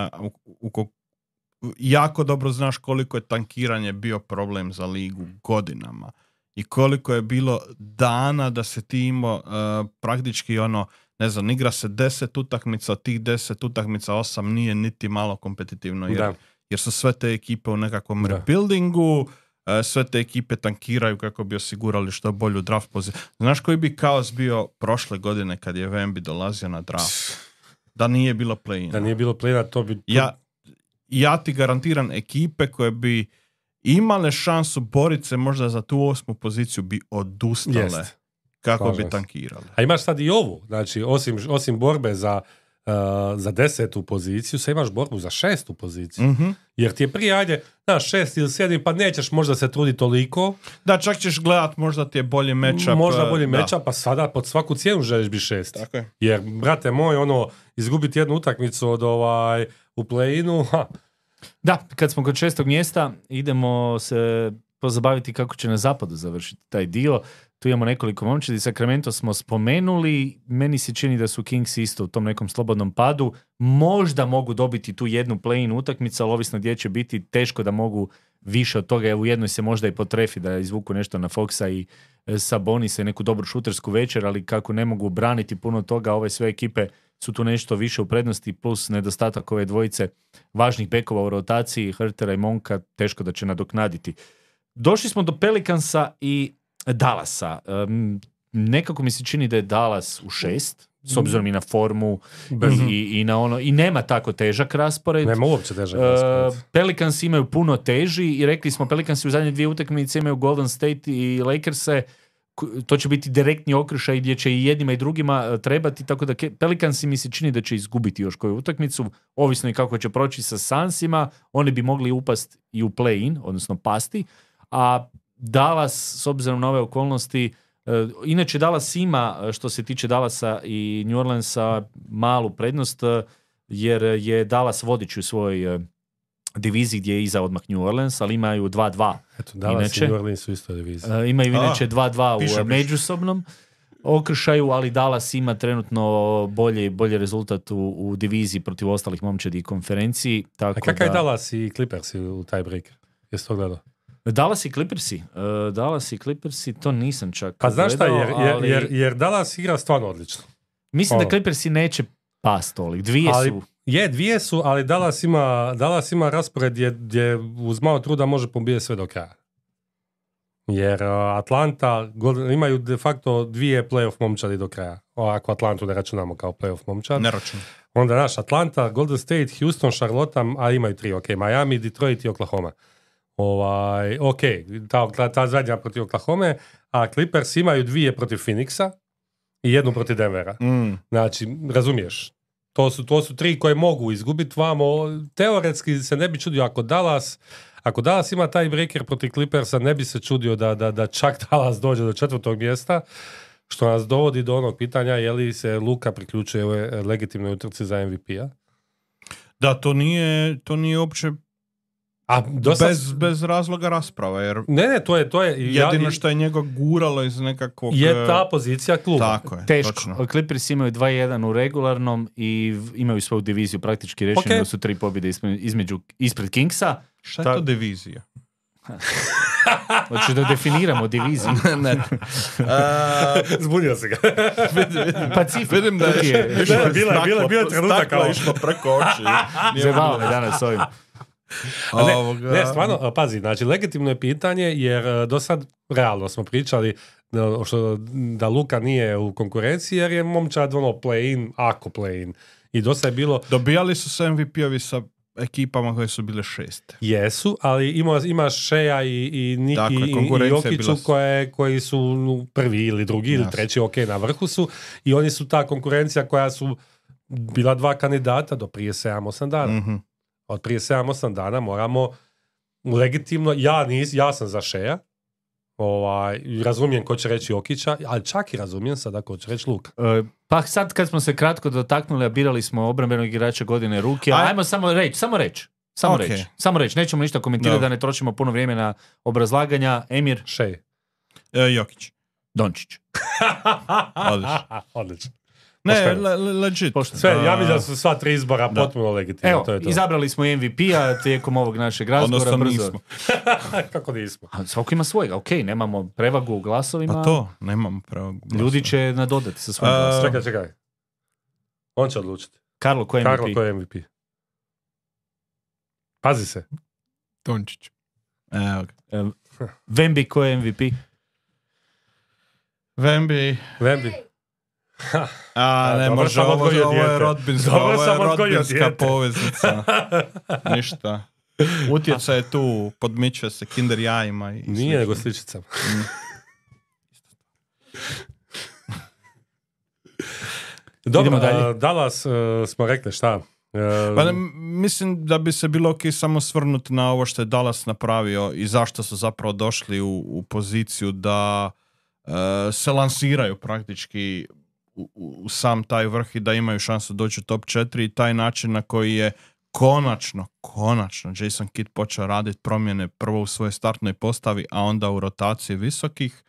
Speaker 2: jako dobro znaš koliko je tankiranje bio problem za ligu godinama i koliko je bilo dana da se ti imao praktički ne znam, igra se 10 utakmica, od tih 10 utakmica 8 nije niti malo kompetitivno, jer su sve te ekipe u nekakvom rebuildingu, sve te ekipe tankiraju kako bi osigurali što bolju draft poziciju. Znaš koji bi kaos bio prošle godine kad je Wemby dolazio na draft? Da nije bilo play-ina.
Speaker 3: Da nije bilo play-ina, to bi...
Speaker 2: Ja ti garantiram ekipe koje bi imale šansu boriti se možda za tu 8. poziciju bi odustale. Kako bi tankirali.
Speaker 3: A imaš sad i ovu, znači osim borbe za 10. poziciju, sad imaš borbu za 6. poziciju. Mm-hmm. Jer ti je prije, 6 ili 7, pa nećeš možda se truditi toliko.
Speaker 2: Da, čak ćeš gledat, možda ti je bolji matchup.
Speaker 3: Možda bolji matchup, pa sada pod svaku cijenu želiš biti 6.
Speaker 2: Tako je.
Speaker 3: Jer, brate moj, izgubiti jednu utakmicu u play-inu,
Speaker 1: Da, kad smo kod 6. mjesta, idemo se pozabaviti kako će na zapadu završiti taj dio. Tu imamo nekoliko momčadi, Sacramento smo spomenuli, meni se čini da su Kings isto u tom nekom slobodnom padu, možda mogu dobiti tu jednu play-in utakmicu, ali ovisno gdje će biti, teško da mogu više od toga, u jednoj se možda i potrefi da izvuku nešto na Foxa i Sabonisa i neku dobru šutersku večer, ali kako ne mogu braniti puno toga, ove sve ekipe su tu nešto više u prednosti, plus nedostatak ove dvojice važnih bekova u rotaciji, Hurtera i Monka, teško da će nadoknaditi. Došli smo do Pelicansa i Dallasa. Nekako mi se čini da je Dallas u 6, s obzirom i na formu i na i nema tako težak raspored.
Speaker 3: Nema uopće težak raspored.
Speaker 1: Pelicans imaju puno teži i rekli smo Pelicansi u zadnje 2 utakmice imaju Golden State i Lakers-e. To će biti direktni okršaj gdje će i jednima i drugima trebati, tako da Pelicansi mi se čini da će izgubiti još koju utakmicu, ovisno i kako će proći sa Sunsima, oni bi mogli upasti i u play-in, odnosno pasti, a Dallas, s obzirom na ove okolnosti, inače Dallas ima, što se tiče Dallasa i New Orleansa, malu prednost, jer je Dallas vodič u svojoj diviziji gdje je iza odmah New Orleans, ali imaju 2-2.
Speaker 3: Eto, Dallas i New Orleans su isto diviziji.
Speaker 1: Imaju inače 2-2 u međusobnom okršaju, ali Dallas ima trenutno bolji rezultat u diviziji protiv ostalih momčadi i konferenciji. Tako
Speaker 3: a kakav je Dallas i Clippers u tiebreaker? Jesi to gledao?
Speaker 1: Dallas i Clippersi, to nisam čak
Speaker 3: pa znaš šta, jer Dallas igra stvarno odlično.
Speaker 1: Mislim da Clippersi neće past tolik.
Speaker 3: Dvije su, ali Dallas ima raspored gdje uz malo truda može pobijeti sve do kraja. Jer Atlanta imaju de facto 2 playoff momčadi do kraja. Ako Atlantu ne računamo kao playoff momčad.
Speaker 2: Ne računamo.
Speaker 3: Onda Atlanta, Golden State, Houston, Charlotte, a imaju 3, Miami, Detroit i Oklahoma. Ok, ta zadnja protiv Oklahoma, a Clippers imaju 2 protiv Phoenixa i 1 protiv Denvera. Znači, razumiješ, to su 3 koje mogu izgubiti vamo. Teoretski se ne bi čudio ako Dallas ima taj breaker protiv Clippersa, ne bi se čudio da čak Dallas dođe do 4. mjesta, što nas dovodi do onog pitanja je li se Luka priključuje u legitimnoj utrci za MVP-a.
Speaker 2: Da, to nije uopće bez razloga rasprava, jer
Speaker 3: ne, to je
Speaker 2: jedino što je njega guralo iz nekakvog...
Speaker 3: Je ta pozicija kluba.
Speaker 2: Tako je,
Speaker 1: teško.
Speaker 2: Točno.
Speaker 1: Clippers imaju 2-1 u regularnom i imaju svoju diviziju praktički rečeno da su 3 pobjede ispred Kingsa.
Speaker 2: Šta je to divizija?
Speaker 1: Hoćeš da definiramo diviziju?
Speaker 2: Ne.
Speaker 3: Zbunio se ga.
Speaker 1: Pacifik.
Speaker 2: Vidim da je
Speaker 3: bilo trenutak kao
Speaker 2: išlo preko oči.
Speaker 1: Zabavno me danas ovim.
Speaker 3: Ne, stvarno, pazi, znači, legitimno je pitanje, jer do sad, realno smo pričali da Luka nije u konkurenciji, jer je momčad play-in, ako play-in. I dosta je bilo...
Speaker 2: Dobijali su se MVP-ovi sa ekipama koje su bile 6.
Speaker 3: Jesu, ali ima Shea i Niki i Jokiću koji su prvi ili drugi ili treći, ok, na vrhu su, i oni su ta konkurencija koja su bila 2 kandidata do prije 7-8 dana.
Speaker 2: Mm-hmm.
Speaker 3: Od prije 7-8 dana moramo legitimno, ja sam za Shea, razumijem ko će reći Jokića, ali čak i razumijem sada ko će reći Luka.
Speaker 1: Pa sad kad smo se kratko dotaknuli, a birali smo obrambenog igrača godine Ruki, ajmo samo reći, nećemo ništa komentirati da ne trošimo puno vrijeme na obrazlaganja. Emir?
Speaker 3: Shea.
Speaker 2: Jokić.
Speaker 1: Dončić.
Speaker 3: Odlično.
Speaker 2: Ne, legit.
Speaker 3: Sve, ja mislim da su sva 3 izbora potpuno legitimno.
Speaker 1: Evo,
Speaker 3: to je to.
Speaker 1: izabrali smo MVP-a tijekom ovog našeg razgovora.
Speaker 2: Odnosno nismo.
Speaker 3: Kako nismo?
Speaker 1: Svako ima svojega, ok, nemamo prevagu u glasovima.
Speaker 2: Pa to, nemamo prevagu u glasovima.
Speaker 1: Ljudi će nadodati sa svojim glasom.
Speaker 3: Čekaj. On će odlučiti.
Speaker 1: Karlo, ko je MVP?
Speaker 3: Pazi se.
Speaker 2: Dončić.
Speaker 1: Wemby, ko je MVP?
Speaker 2: Wemby. Ne može, ovo je rodbinska poveznica. Ništa. Utjecaj je tu, podmičuje se kinder jajima.
Speaker 3: Nije nego sličicama. Dobro, Dallas smo rekli šta?
Speaker 2: Mislim da bi se bilo ok samo svrnuti na ovo što je Dallas napravio i zašto su zapravo došli u poziciju da se lansiraju praktički u sam taj vrh i da imaju šansu doći u top 4 i taj način na koji je konačno Jason Kidd počeo raditi promjene prvo u svojoj startnoj postavi, a onda u rotaciji visokih,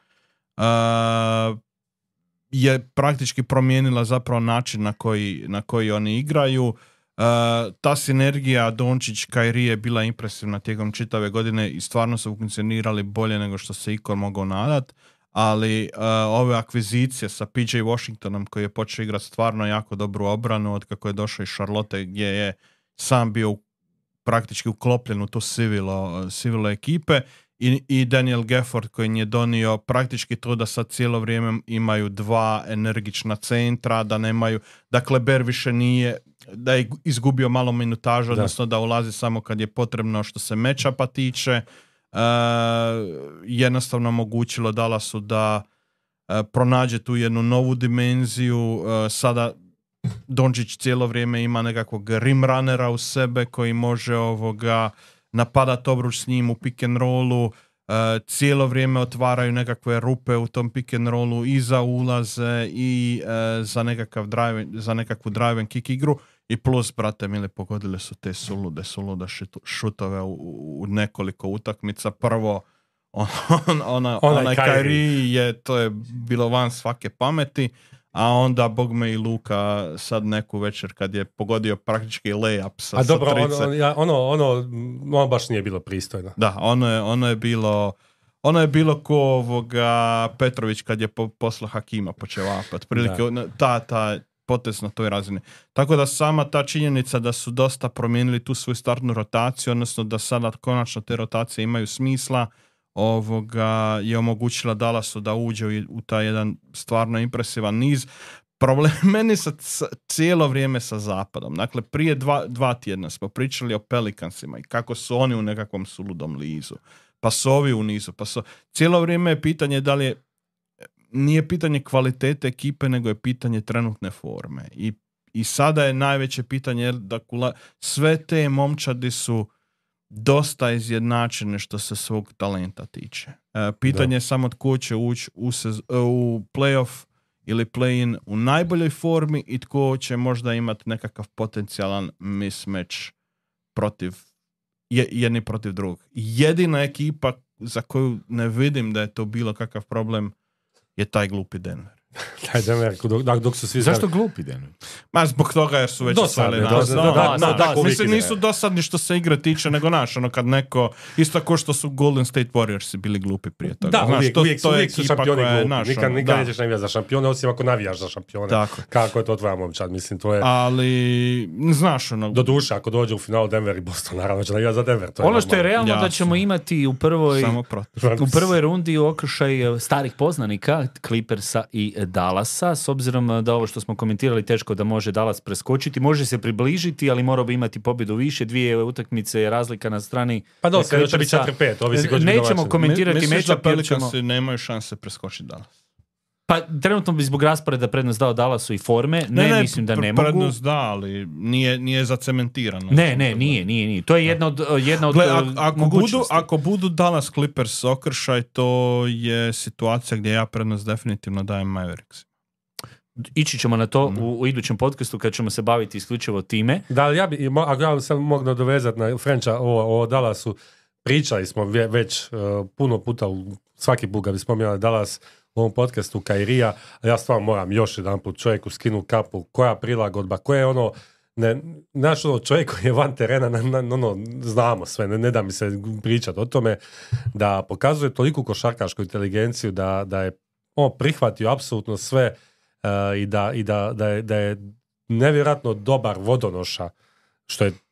Speaker 2: je praktički promijenila zapravo način na koji oni igraju. Ta sinergija Dončić-Kyrie je bila impresivna tijekom čitave godine i stvarno su funkcionirali bolje nego što se ikon mogao nadat, ali ove akvizicije sa PJ Washingtonom koji je počeo igrati stvarno jako dobru obranu od kako je došao iz Charlotte gdje je sam bio praktički uklopljen u to sivilo ekipe i Daniel Gafford koji je donio praktički to da sad cijelo vrijeme imaju 2 energična centra, da nemaju, dakle Bear više nije, da je izgubio malo minutaža, odnosno da ulazi samo kad je potrebno što se matchupa tiče. Jednostavno omogućilo Dallasu da pronađe tu jednu novu dimenziju. Sada Dončić cijelo vrijeme ima nekakvog rim runnera u sebe koji može napadati obruč s njim u pick and rollu. Cijelo vrijeme otvaraju nekakve rupe u tom pick and rollu i za ulaze i za nekakvu drive and kick igru. I plus, brate mili, pogodile su te sulude šutove u nekoliko utakmica. Prvo, onaj Kyrie to je bilo van svake pameti, a onda bogme i Luka sad neku večer kad je pogodio praktički layup sa trice.
Speaker 3: Ono baš nije bilo pristojno.
Speaker 2: Da, ono je bilo ko Petrović kad je posle Hakima počeo vapat. Prilike, ta potez na toj razini. Tako da sama ta činjenica da su dosta promijenili tu svoju startnu rotaciju, odnosno da sada konačno te rotacije imaju smisla, je omogućila Dallasu da uđe u taj jedan stvarno impresivan niz. Problem meni cijelo vrijeme sa zapadom. Dakle, prije dva tjedna smo pričali o Pelicansima i kako su oni u nekakvom suludom lizu. Pa su ovi u nizu. Cijelo vrijeme je pitanje da li je, nije pitanje kvalitete ekipe, nego je pitanje trenutne forme. I sada je najveće pitanje da sve te momčadi su dosta izjednačene što se svog talenta tiče. Pitanje je samo tko će ući u playoff ili play-in u najboljoj formi i tko će možda imati nekakav potencijalan mismatch protiv jedni protiv drugog. Jedina ekipa za koju ne vidim da je to bilo kakav problem je taj glupi Denver.
Speaker 3: Taj Denver, dok su svi...
Speaker 1: Zašto glupi Denver?
Speaker 2: Ma zbog toga jer su već osvojili nas. Mislim, nisu dosadni što se igre tiče, nego kad neko, isto kao što su Golden State Warriors bili glupi prije toga.
Speaker 3: Da, uvijek su šampioni glupi. Nikad nećeš navijati za šampione, osim ako navijaš za šampione.
Speaker 2: Tako.
Speaker 3: Kako je to tvoja momčad, mislim, to je...
Speaker 2: Ali, znaš
Speaker 3: do duše, ako dođe u finalu Denver i Boston, naravno će navijati za Denver.
Speaker 1: Ono što je realno da ćemo imati u prvoj rundi okršaj starih poznanika, Clippersa i Dallasa, s obzirom da ovo što smo komentirali teško da može Dallas preskočiti, može se približiti, ali mora bi imati pobjedu više, 2 utakmice je razlika na strani.
Speaker 3: Pa da, sve će biti 4-5, ovisi ko će biti
Speaker 1: nećemo komentirati
Speaker 2: matchup. Misliš da Pelicansi nemaju šanse preskočiti Dallas?
Speaker 1: Pa trenutno bi zbog rasporeda prednost dao Dallasu i forme, ne mislim da ne mogu.
Speaker 2: Prednost da, ali nije zacementirano.
Speaker 1: Ne, nije. To je jedna od mogućnosti.
Speaker 2: Ako budu Dallas Clippers okršaj, to je situacija gdje ja prednost definitivno dajem Mavericks.
Speaker 1: Ići ćemo na to u idućem podcastu kad ćemo se baviti isključivo time.
Speaker 3: Da, ali ako ja sam mogu nadovezati na Frencha o Dallasu, pričali smo već puno puta, svaki put kad bi spominjali Dallas u ovom podcastu Kairija, ja stvarno moram još jedan put čovjeku skinu kapu, koja prilagodba, koje ono, naš čovjek koji je van terena, znamo sve, ne da mi se pričati o tome, da pokazuje toliku košarkašku inteligenciju da je on prihvatio apsolutno sve i da je nevjerojatno dobar vodonoša, što je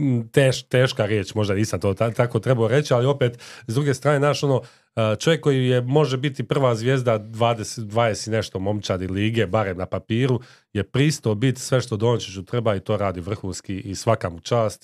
Speaker 3: teška riječ, možda nisam to tako trebao reći, ali opet s druge strane naš čovjek koji može biti prva zvijezda 20 i nešto momčadi lige, barem na papiru, je pristao biti sve što Dončiću treba i to radi vrhunski i svaka mu čast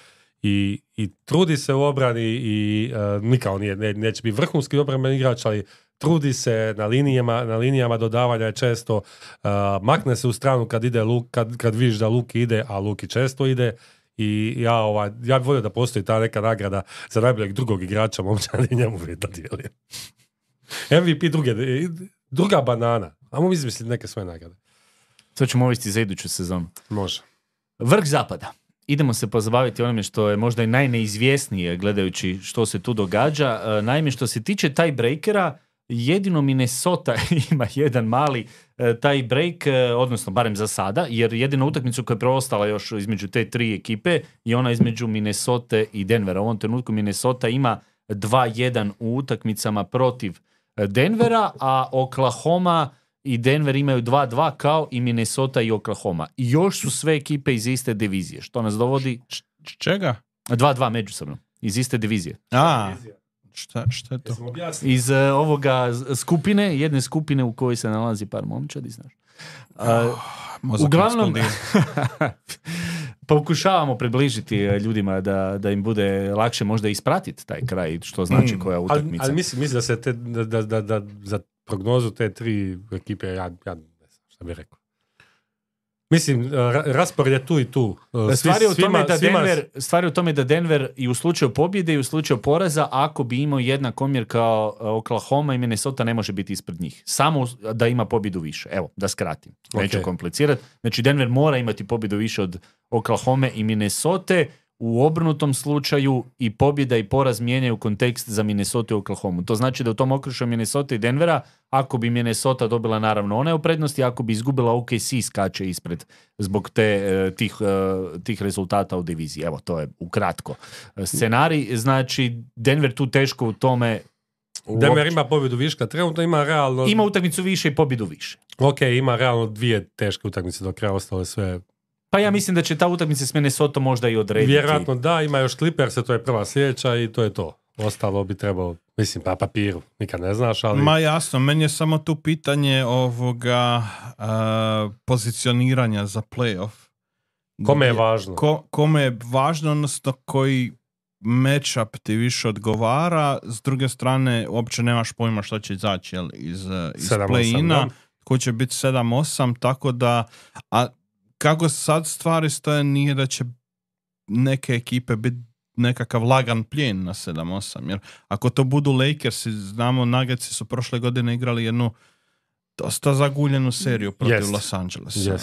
Speaker 3: i trudi se u obrani i nikao neće biti vrhunski obrambeni igrač, ali trudi se na linijama dodavanja je često, makne se u stranu kad ide kad vidiš da Luki ide, a Luki često ide. I ja bih volio da postoji ta neka nagrada za najboljeg drugog igrača momčadi, njemu bi to dijelio. MVP druga banana. Ajmo izmisliti neke svoje nagrade.
Speaker 1: To ćemo ovesti za iduću sezonu.
Speaker 3: Može.
Speaker 1: Vrh zapada. Idemo se pozabaviti onome što je možda i najneizvjesnije gledajući što se tu događa. Naime, što se tiče tiebreakera, jedino Minnesota ima jedan mali tie break, odnosno barem za sada, jer jedina utakmica koja je preostala još između te tri ekipe je ona između Minnesota i Denvera. U ovom trenutku Minnesota ima 2-1 u utakmicama protiv Denvera, a Oklahoma i Denver imaju 2-2 kao i Minnesota i Oklahoma. I još su sve ekipe iz iste divizije, što nas dovodi...
Speaker 2: Čega?
Speaker 1: 2-2 međusobno, iz iste divizije.
Speaker 2: Šta je to?
Speaker 1: Iz skupine, jedne skupine u kojoj se nalazi par momčadi, znaš. Uglavnom, pokušavamo približiti ljudima da im bude lakše možda ispratiti taj kraj, što znači koja utakmica.
Speaker 3: Ali mislim da se da za prognozu te tri ekipe, ja ne znam šta bih rekao. Mislim, raspored je tu i tu.
Speaker 1: Stvar je u tome da Denver i u slučaju pobjede i u slučaju poraza, ako bi imao jednak omjer kao Oklahoma i Minnesota, ne može biti ispred njih. Samo da ima pobjedu više. Evo, da skratim. Neću komplicirati. Znači, Denver mora imati pobjedu više od Oklahoma i Minnesota. U obrnutom slučaju i pobjeda i poraz mijenjaju kontekst za Minnesota i Oklahoma. To znači da u tom okružju Minnesota i Denvera, ako bi Minnesota dobila naravno ona je u prednosti, ako bi izgubila OKC skače ispred zbog tih rezultata u diviziji. Evo, to je ukratko scenarij. Znači, Denver tu teško u tome...
Speaker 3: Denver ima pobjedu viška, trenutno ima realno...
Speaker 1: Ima utakmicu više i pobjedu više.
Speaker 3: Ok, ima realno 2 teške utakmice, do kraja ostale sve...
Speaker 1: Pa ja mislim da će ta utakmica s Minnesota možda i odrediti.
Speaker 3: Vjerojatno da, ima još Clippers, to je prva sljedeća i to je to. Ostalo bi trebalo, mislim, pa papiru, nikad ne znaš, ali...
Speaker 2: Ma jasno, meni je samo tu pitanje ovoga pozicioniranja za playoff.
Speaker 3: Kome je važno?
Speaker 2: Kome je važno, odnosno koji matchup ti više odgovara, s druge strane uopće nemaš pojma što će izaći iz play-ina, ko će biti 7-8, tako da, a kako sad stvari stoje, nije da će neke ekipe biti nekakav lagan plijen na 7-8, jer ako to budu Lakersi, znamo, Nuggetsi su prošle godine igrali jednu dosta zaguljenu seriju protiv Los Angelesa.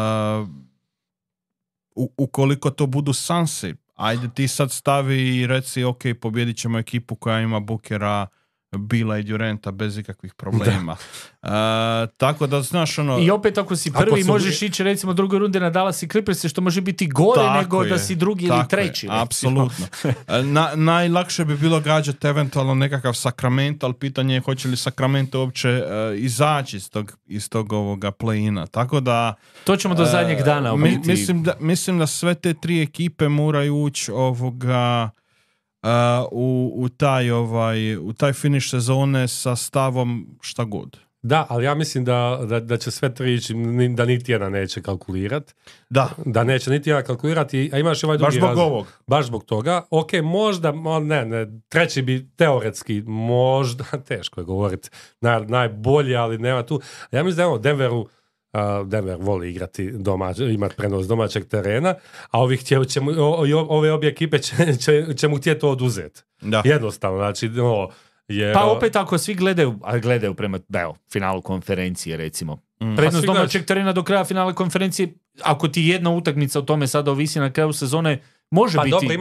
Speaker 2: Ukoliko to budu Sunsi, ajde ti sad stavi i reci, ok, pobjedit ćemo ekipu koja ima Bookera, Bila i Duranta bez ikakvih problema. Tako da, znaš, ono...
Speaker 1: I opet ako si prvi, možeš ići recimo druge runde na Dallas i Clippers, što može biti gore nego da si drugi ili treći.
Speaker 2: Apsolutno. Najlakše bi bilo gađati eventualno nekakav Sacramento, ali pitanje je hoće li Sacramento uopće izaći iz tog ovoga play-ina. Tako da...
Speaker 1: To ćemo do zadnjeg dana
Speaker 2: mislim da sve te tri ekipe moraju ući ovoga... u taj finish sezone sa stavom šta god.
Speaker 3: Da, ali ja mislim da će sve tri ići, da niti jedna neće kalkulirati. Da neće niti jedna kalkulirati, a imaš ovaj drugi razlog. Baš zbog toga. Ok, možda, treći bi teoretski, možda, teško je govoriti, najbolje, ali nema tu. Ja mislim da Denver voli igrati imati prenos domaćeg terena, a ove obje ekipe će mu htjeti to oduzeti. Jednostavno, znači,
Speaker 1: pa opet ako svi gledaju prema finalu konferencije, recimo. Prednost domaćeg terena do kraja finala konferencije, ako ti jedna utakmica o tome sada ovisi na kraju sezone, može biti,
Speaker 3: dobro,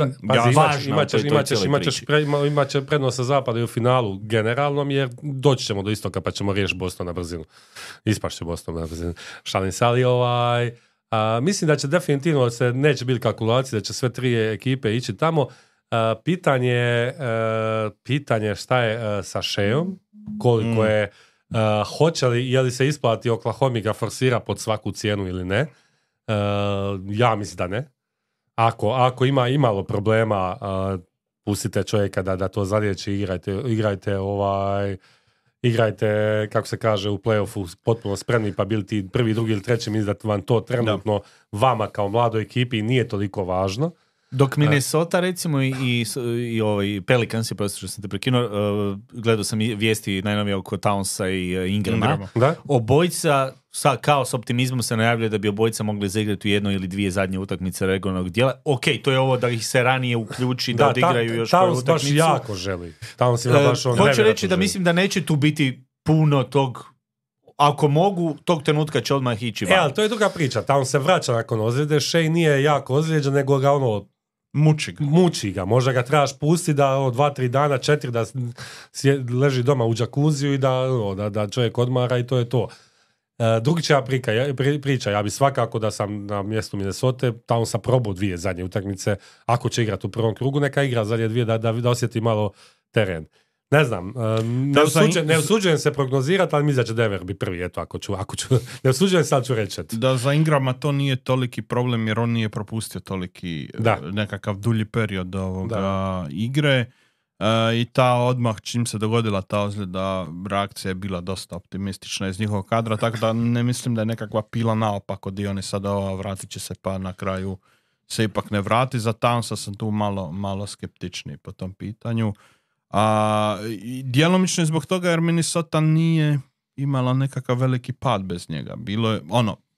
Speaker 3: imat će prednost sa zapada i u finalu generalnom, jer doći ćemo do istoka pa ćemo riješiti Boston na brzinu. Ispašće Boston na brzinu. Šalim se, ali mislim da će definitivno neće biti kalkulacije, da će sve tri ekipe ići tamo. Pitanje šta je sa Sheom, koliko je, je li se isplati Oklahoma ga forsira pod svaku cijenu ili ne. Ja mislim da ne. Ako ima imalo problema, pustite čovjeka da to zaliječi, igrajte, kako se kaže, u play-offu potpuno spremni, pa bili ti prvi, drugi ili treći, mislim da vam to trenutno vama kao mladoj ekipi nije toliko važno.
Speaker 1: Dok Minnesota recimo i Pelicans, što sam te prekinuo, gledao sam vijesti najnovije oko Townsa i Ingrama. Obojica kao s optimizmom se najavljaju da bi obojica mogli zaigrati u jedno ili dvije zadnje utakmice regularnog dijela. Ok, to je ovo da ih se ranije uključi, da odigraju još koju utakmicu.
Speaker 3: Towns baš jako želi.
Speaker 1: Hoću reći da mislim da neće tu biti puno tog. Ako mogu, tog trenutka će odmah ići van.
Speaker 3: Ali to je druga priča. Tamo se vraća nakon ozljede. Shea nije jako ozlijeđen, nego ga muči ga. Možda ga trebaš pustiti da 2-3 dana, 4 da leži doma u džakuziju i da čovjek odmara i to je to. Drugičija priča. Ja bi svakako da sam na mjestu Minnesota, tamo sam probao 2 zadnje utakmice. Ako će igrati u prvom krugu, neka igra zadnje 2 da osjeti malo teren. Ne znam, ne usuđujem se prognozirati, ali mislim da će Denver biti prvi, eto, ako ću, ne usuđujem se, ali ću reći.
Speaker 2: Da za Ingrama to nije toliki problem, jer on nije propustio toliki nekakav dulji period igre. I ta odmah, čim se dogodila ta ozljeda, reakcija je bila dosta optimistična iz njihovog kadra, tako da ne mislim da je nekakva pila naopako di oni sada vratit će se pa na kraju se ipak ne vrati. Za Townsa sam tu malo skeptičniji po tom pitanju. Djelomično je zbog toga jer Minnesota nije imala nekakav veliki pad bez njega. Bilo je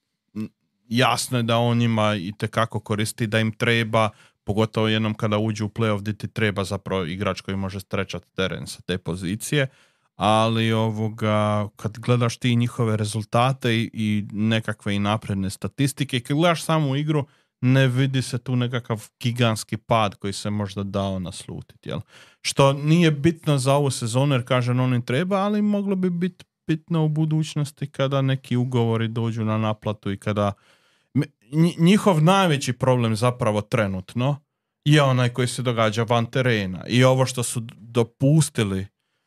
Speaker 2: jasno je da on ima itekako koristi, da im treba, pogotovo jednom kada uđu u playoff gdje ti treba zapravo igrač koji može strečati teren sa te pozicije, ali kad gledaš ti njihove rezultate i nekakve i napredne statistike i kad gledaš samu igru, ne vidi se tu nekakav gigantski pad koji se možda dao naslutiti. Jel? Što nije bitno za ovu sezonu jer kažem on im treba, ali moglo bi biti bitno u budućnosti kada neki ugovori dođu na naplatu i kada njihov najveći problem zapravo trenutno je onaj koji se događa van terena i ovo što su dopustili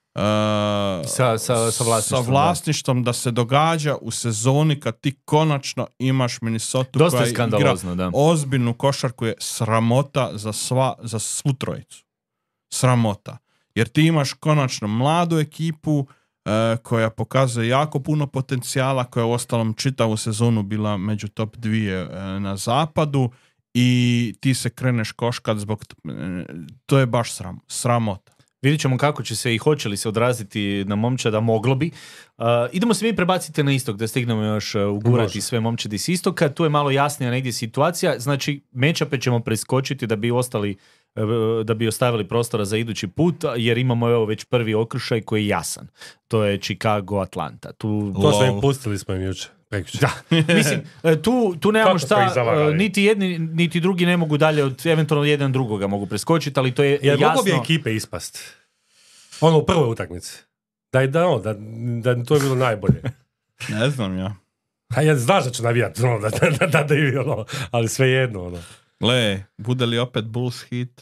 Speaker 2: sa vlasništvom da se događa u sezoni kad ti konačno imaš Minnesota koja igra ozbiljnu košarku je sramota za svu trojicu. sramota. Jer ti imaš konačno mladu ekipu koja pokazuje jako puno potencijala, koja je uostalom čitavu sezonu bila među top 2 na zapadu i ti se kreneš koškat zbog... To je baš sramota.
Speaker 1: Vidjet ćemo kako će se i hoće li se odraziti na momčada, moglo bi. Idemo se mi prebaciti na istok, da stignemo još ugurati sve momčadi s istoka. Tu je malo jasnija negdje situacija. Znači, mečape ćemo preskočiti da bi ostavili prostora za idući put, jer imamo evo već prvi okršaj koji je jasan. To je Chicago-Atlanta.
Speaker 3: To smo im pustili smo im jučer.
Speaker 1: Da, mislim, tu nemamo šta, niti jedni, niti drugi ne mogu dalje od eventualno jedan drugoga mogu preskočiti, ali to je jasno.
Speaker 3: Mogu bi ekipe ispast? Ono u prvoj utakmici. Da to je bilo najbolje.
Speaker 2: Ne znam ja.
Speaker 3: Ja znaš da ću navijati, ali sve jedno.
Speaker 2: Gle, bude li opet Bulls hit?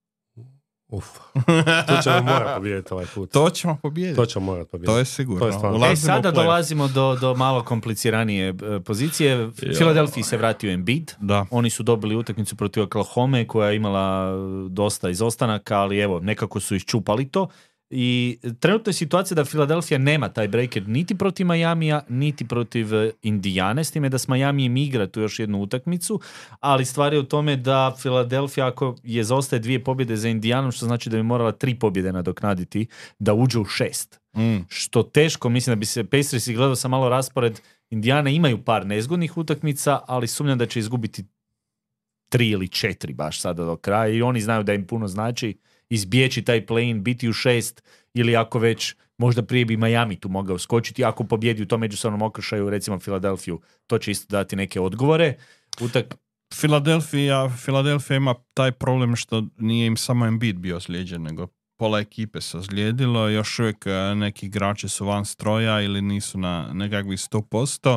Speaker 3: To ćemo morati pobijediti ovaj put.
Speaker 2: To ćemo pobijediti.
Speaker 3: To ćemo morati pobijediti.
Speaker 2: To je sigurno.
Speaker 1: Sada dolazimo do malo kompliciranije pozicije. Philadelphia se vratio Embiid.
Speaker 2: Da.
Speaker 1: Oni su dobili utakmicu protiv Oklahome koja je imala dosta izostanaka, ali evo, nekako su iščupali to. I trenutno je situacija da Philadelphia nema taj breaker niti protiv Miamija, niti protiv Indijane, s time da s Miamijem igra tu još jednu utakmicu, ali stvar je u tome da Philadelphia, ako je zaostaje 2 pobjede za Indijanom, što znači da bi morala 3 pobjede nadoknaditi da uđe u 6. Što teško, mislim da bi se Pacers i gledao sam malo raspored, Indijane imaju par nezgodnih utakmica, ali sumnjam da će izgubiti 3 ili 4 baš sada do kraja i oni znaju da im puno znači izbjeći taj play-in, biti u 6 ili ako već možda prije bi Miami tu mogao skočiti, ako pobjedi u tom međusobnom okršaju recimo Philadelphia, to će isto dati neke odgovore.
Speaker 2: Philadelphia ima taj problem što nije im samo Embiid bio ozlijeđen, nego pola ekipe se ozlijedilo, još uvijek neki igrači su van stroja ili nisu na nekakvih 100%,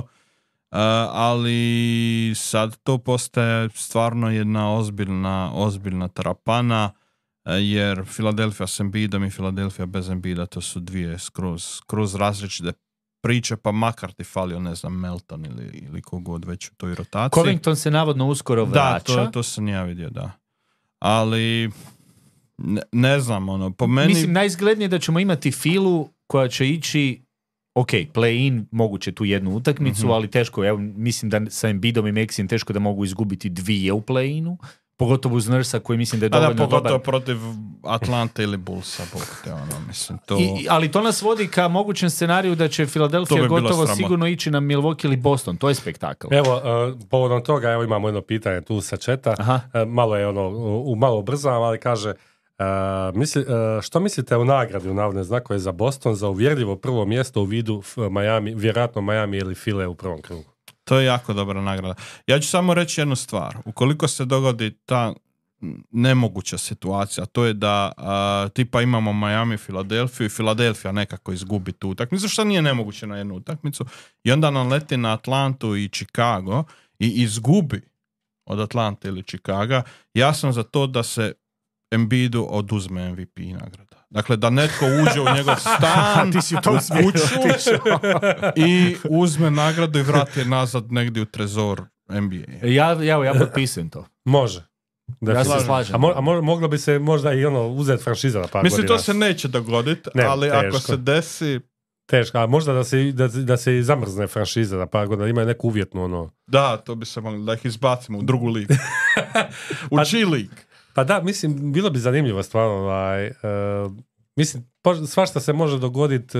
Speaker 2: ali sad to postaje stvarno jedna ozbiljna tarapana, jer Philadelphia s Embiidom i Philadelphia bez Embiida to su dvije skroz različite priče, pa makar ti falio, ne znam, Melton ili kogod već u toj rotaciji.
Speaker 1: Covington se navodno uskoro vraća.
Speaker 2: Da, to sam ja vidio, da. Ali ne znam, po meni...
Speaker 1: Mislim, najizglednije da ćemo imati Filu koja će ići, ok, play-in, moguće tu jednu utakmicu, ali teško, evo, mislim da sa Embiidom i Maxijem teško da mogu izgubiti 2 u play-inu. Pogotovo uz Nursa koji mislim da je dovoljno dobar.
Speaker 2: Pogotovo protiv Atlante ili Bullsa. Mislim, to...
Speaker 1: ali to nas vodi ka mogućem scenariju da će Philadelphia gotovo sigurno ići na Milwaukee ili Boston. To je spektakl.
Speaker 3: Evo, povodom toga imamo jedno pitanje tu sa četa. Malo je malo ubrzam, ali kaže što mislite o nagradi u navodne znakove za Boston za uvjerljivo prvo mjesto u vidu Miami, vjerojatno Miami ili Philly u prvom krugu?
Speaker 2: To je jako dobra nagrada. Ja ću samo reći jednu stvar. Ukoliko se dogodi ta nemoguća situacija, to je da tipa imamo Miami, Philadelphia i Philadelphia nekako izgubi tu utakmicu, što nije nemoguće na jednu utakmicu, i onda nam leti na Atlantu i Chicago i izgubi od Atlante ili Chicaga. Ja sam za to da se Embiidu oduzme MVP nagrada. Dakle, da netko uđe u njegov stan, u kuću i uzme nagradu i vrati je nazad negdje u trezor NBA.
Speaker 1: Ja potpisujem to.
Speaker 3: Može.
Speaker 1: Ja se slažem.
Speaker 3: A moglo bi se možda i uzeti franšiza na par godina.
Speaker 2: Mislim, to se neće dogoditi, ali teško. Ako se desi...
Speaker 3: Teško, a možda da se i zamrzne franšiza na par godina, ima neku uvjetnu
Speaker 2: Da, to bi se mogli, da ih izbacimo u drugu ligu. U G-League.
Speaker 3: Pa da, mislim, bilo bi zanimljivo stvarno. Mislim, svašta se može dogoditi,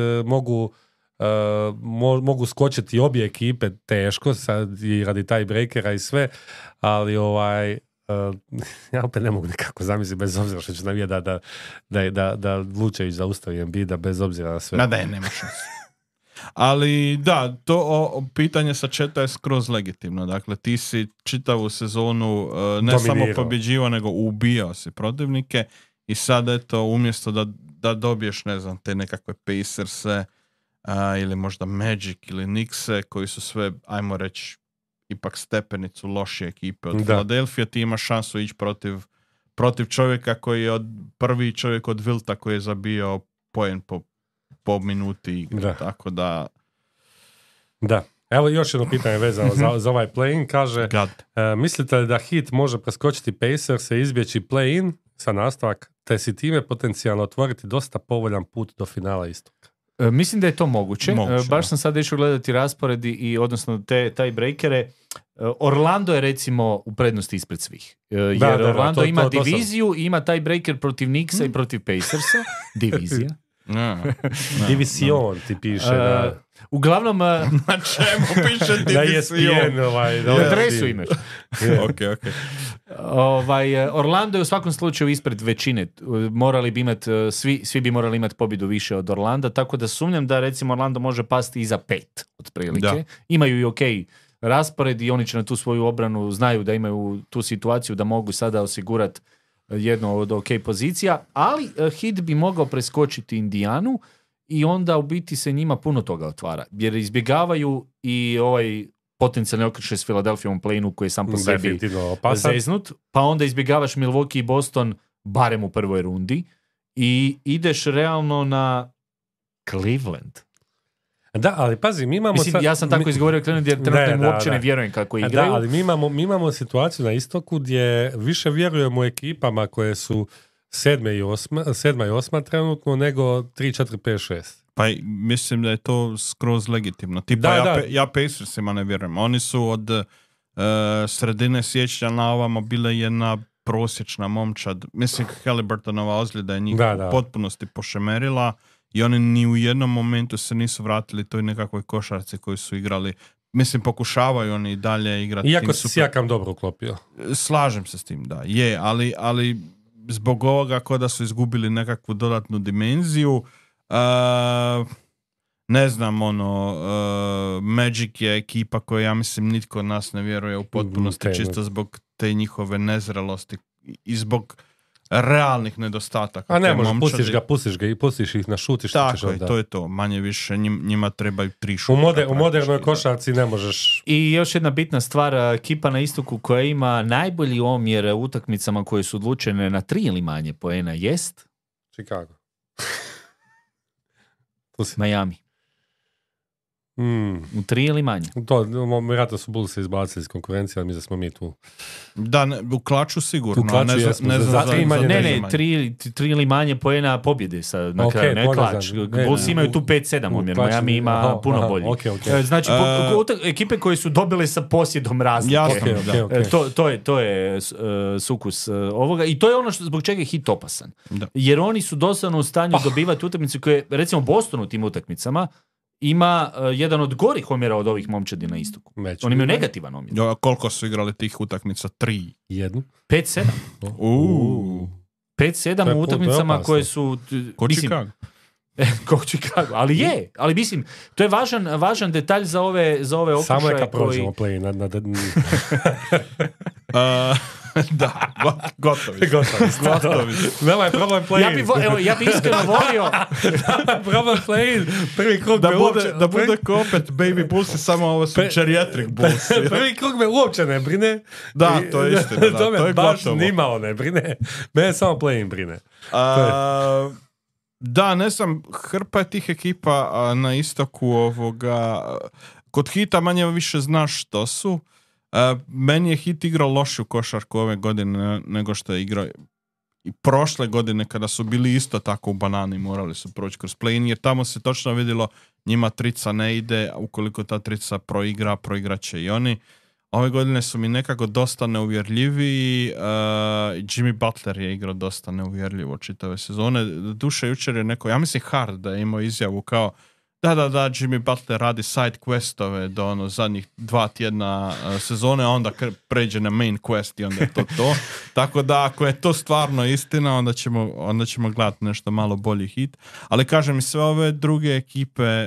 Speaker 3: mogu skočiti obje ekipe teško sad i radi taj breakera i sve, ali ja opet ne mogu nekako zamisliti bez obzira što ću navijati da Vučević zaustavi Embiida bez obzira na sve.
Speaker 2: Da, nema šanse. Ali da, to pitanje sa četa je skroz legitimno. Dakle, ti si čitavu sezonu ne samo pobjeđivao, nego ubijao si protivnike i sad eto, umjesto da dobiješ, ne znam, te nekakve Pacers-e ili možda Magic ili Knicks-e koji su sve, ajmo reći, ipak stepenicu lošije ekipe od Philadelphia, ti imaš šansu ići protiv čovjeka koji je prvi čovjek od Wilta koji je zabio poen po minuti igre, tako da...
Speaker 3: Da, evo još jedno pitanje vezano za ovaj play-in, kaže, mislite li da Heat može preskočiti Pacers i izbjeći play-in, sa nastavak, te si time potencijalno otvoriti dosta povoljan put do finala istoka.
Speaker 1: Mislim da je to moguće. Baš
Speaker 2: da.
Speaker 1: sam sad išao gledati rasporedi i odnosno taj breakere. Orlando je recimo u prednosti ispred svih. Jer Orlando ima diviziju i ima taj breaker protiv Knicksa i protiv Pacersa. Divizija.
Speaker 3: Division ti piše.
Speaker 1: Uglavnom...
Speaker 2: Na čemu piše
Speaker 3: Division?
Speaker 1: Na dresu imaš.
Speaker 2: Ok.
Speaker 1: Orlando je u svakom slučaju ispred većine. Morali bi imati, svi bi morali imati pobjedu više od Orlanda, tako da sumnjam da recimo Orlando može pasti iza 5 otprilike.
Speaker 2: Da.
Speaker 1: Imaju i okej raspored i oni će na tu svoju obranu, znaju da imaju tu situaciju da mogu sada osigurati jednu od ok pozicija, ali Heat bi mogao preskočiti Indijanu i onda u biti se njima puno toga otvara, jer izbjegavaju i ovaj potencijalni okršaj s Philadelphijom play-inu koji je sam po sebi zeznut, pa onda izbjegavaš Milwaukee i Boston barem u prvoj rundi i ideš realno na Cleveland.
Speaker 3: Da, ali pazi, mi imamo...
Speaker 1: Mislim, ja sam tako izgovorio Cleveland jer trenutno im uopće ne vjerujem kako igraju.
Speaker 3: Da, ali mi imamo situaciju na istoku gdje više vjerujemo ekipama koje su 7. i 8. trenutno nego 3, 4, 5, 6.
Speaker 2: Pa mislim da je to skroz legitimno. Tipa ja Pacersima ne vjerujem. Oni su od sredine siječnja na ovamo bile jedna prosječna momčad. Mislim, Haliburtonova ozljeda je njih u potpunosti pošemerila i oni ni u jednom momentu se nisu vratili toj nekakvoj košarci koju su igrali. Mislim, pokušavaju oni i dalje igrati.
Speaker 3: Iako si Sijakam dobro uklopio.
Speaker 2: Slažem se s tim, da. Je, ali zbog ovoga kao da su izgubili nekakvu dodatnu dimenziju. Ne znam, Magic je ekipa koja, ja mislim, nitko od nas ne vjeruje u potpunosti, čisto zbog te njihove nezrelosti i zbog realnih nedostataka.
Speaker 3: A ne može, pustiš ih na šut i što ćeš onda.
Speaker 2: Tako je, to je to. Manje više njima trebaju 3 šuta.
Speaker 3: U modernoj košarci ne možeš...
Speaker 1: I još jedna bitna stvar, ekipa na istoku koja ima najbolji omjer u utakmicama koje su odlučene na 3 ili manje poena jest...
Speaker 3: Chicago.
Speaker 1: Miami. U 3 ili manje.
Speaker 3: To, vjerojatno su Bulls se izbacili iz konkurencije, ali mi da smo mi tu.
Speaker 2: Da, u klaču sigurno.
Speaker 3: U klaču
Speaker 2: ne znam.
Speaker 1: Ne, 3 ili manje poena pobjede na kraju, ne klač. Bulls imaju tu 5-7 omjer, Miami ima puno bolji. Znači, ekipe koje su dobile sa posjedom razlike. To je sukus ovoga. I to je ono zbog čega je Heat opasan. Jer oni su doslovno u stanju dobivati utakmice koje, recimo Boston u tim utakmicama, ima jedan od gorih omjera od ovih momčadi na istoku. Oni imaju negativan omjer.
Speaker 2: Koliko su igrali tih utakmica? 3?
Speaker 1: 5-7. 5-7 u utakmicama koje su...
Speaker 2: Ko Chicago.
Speaker 1: Ko Chicago. Ali mislim, to je važan detalj za ove okršaje.
Speaker 3: Samo neka prođemo play.
Speaker 2: Da, gotovi.
Speaker 3: Nama je problem play-in.
Speaker 1: Ja bi iskreno volio...
Speaker 3: problem play-in. Prvi krug
Speaker 2: da bude ko opet Baby Bulls i samo ovo su geriatric Bulls.
Speaker 3: Prvi krug me uopće ne brine.
Speaker 2: Da, to je istina. Da,
Speaker 3: to me
Speaker 2: to je
Speaker 3: baš
Speaker 2: gotovo.
Speaker 3: nimalo ne brine. Mene samo play-in brine.
Speaker 2: Da, ne znam, hrpa je tih ekipa na istoku ovoga... Kod Hita manje više znaš što su. Meni je Hit igrao lošu košarku ove godine nego što je igrao i prošle godine kada su bili isto tako u banani, morali su proći kroz play-in, jer tamo se točno vidjelo njima trica ne ide, a ukoliko ta trica proigrat će i oni. Ove godine su mi nekako dosta neuvjerljivi. Jimmy Butler je igrao dosta neuvjerljivo čitave sezone. Duše jučer je neko, ja mislim Hard da je imao izjavu kao da, Jimmy Butler radi side questove do zadnjih 2 tjedna sezone, a onda pređe na main quest i onda je to. Tako da, ako je to stvarno istina, onda ćemo gledati nešto malo bolji hit. Ali kažem, sve ove druge ekipe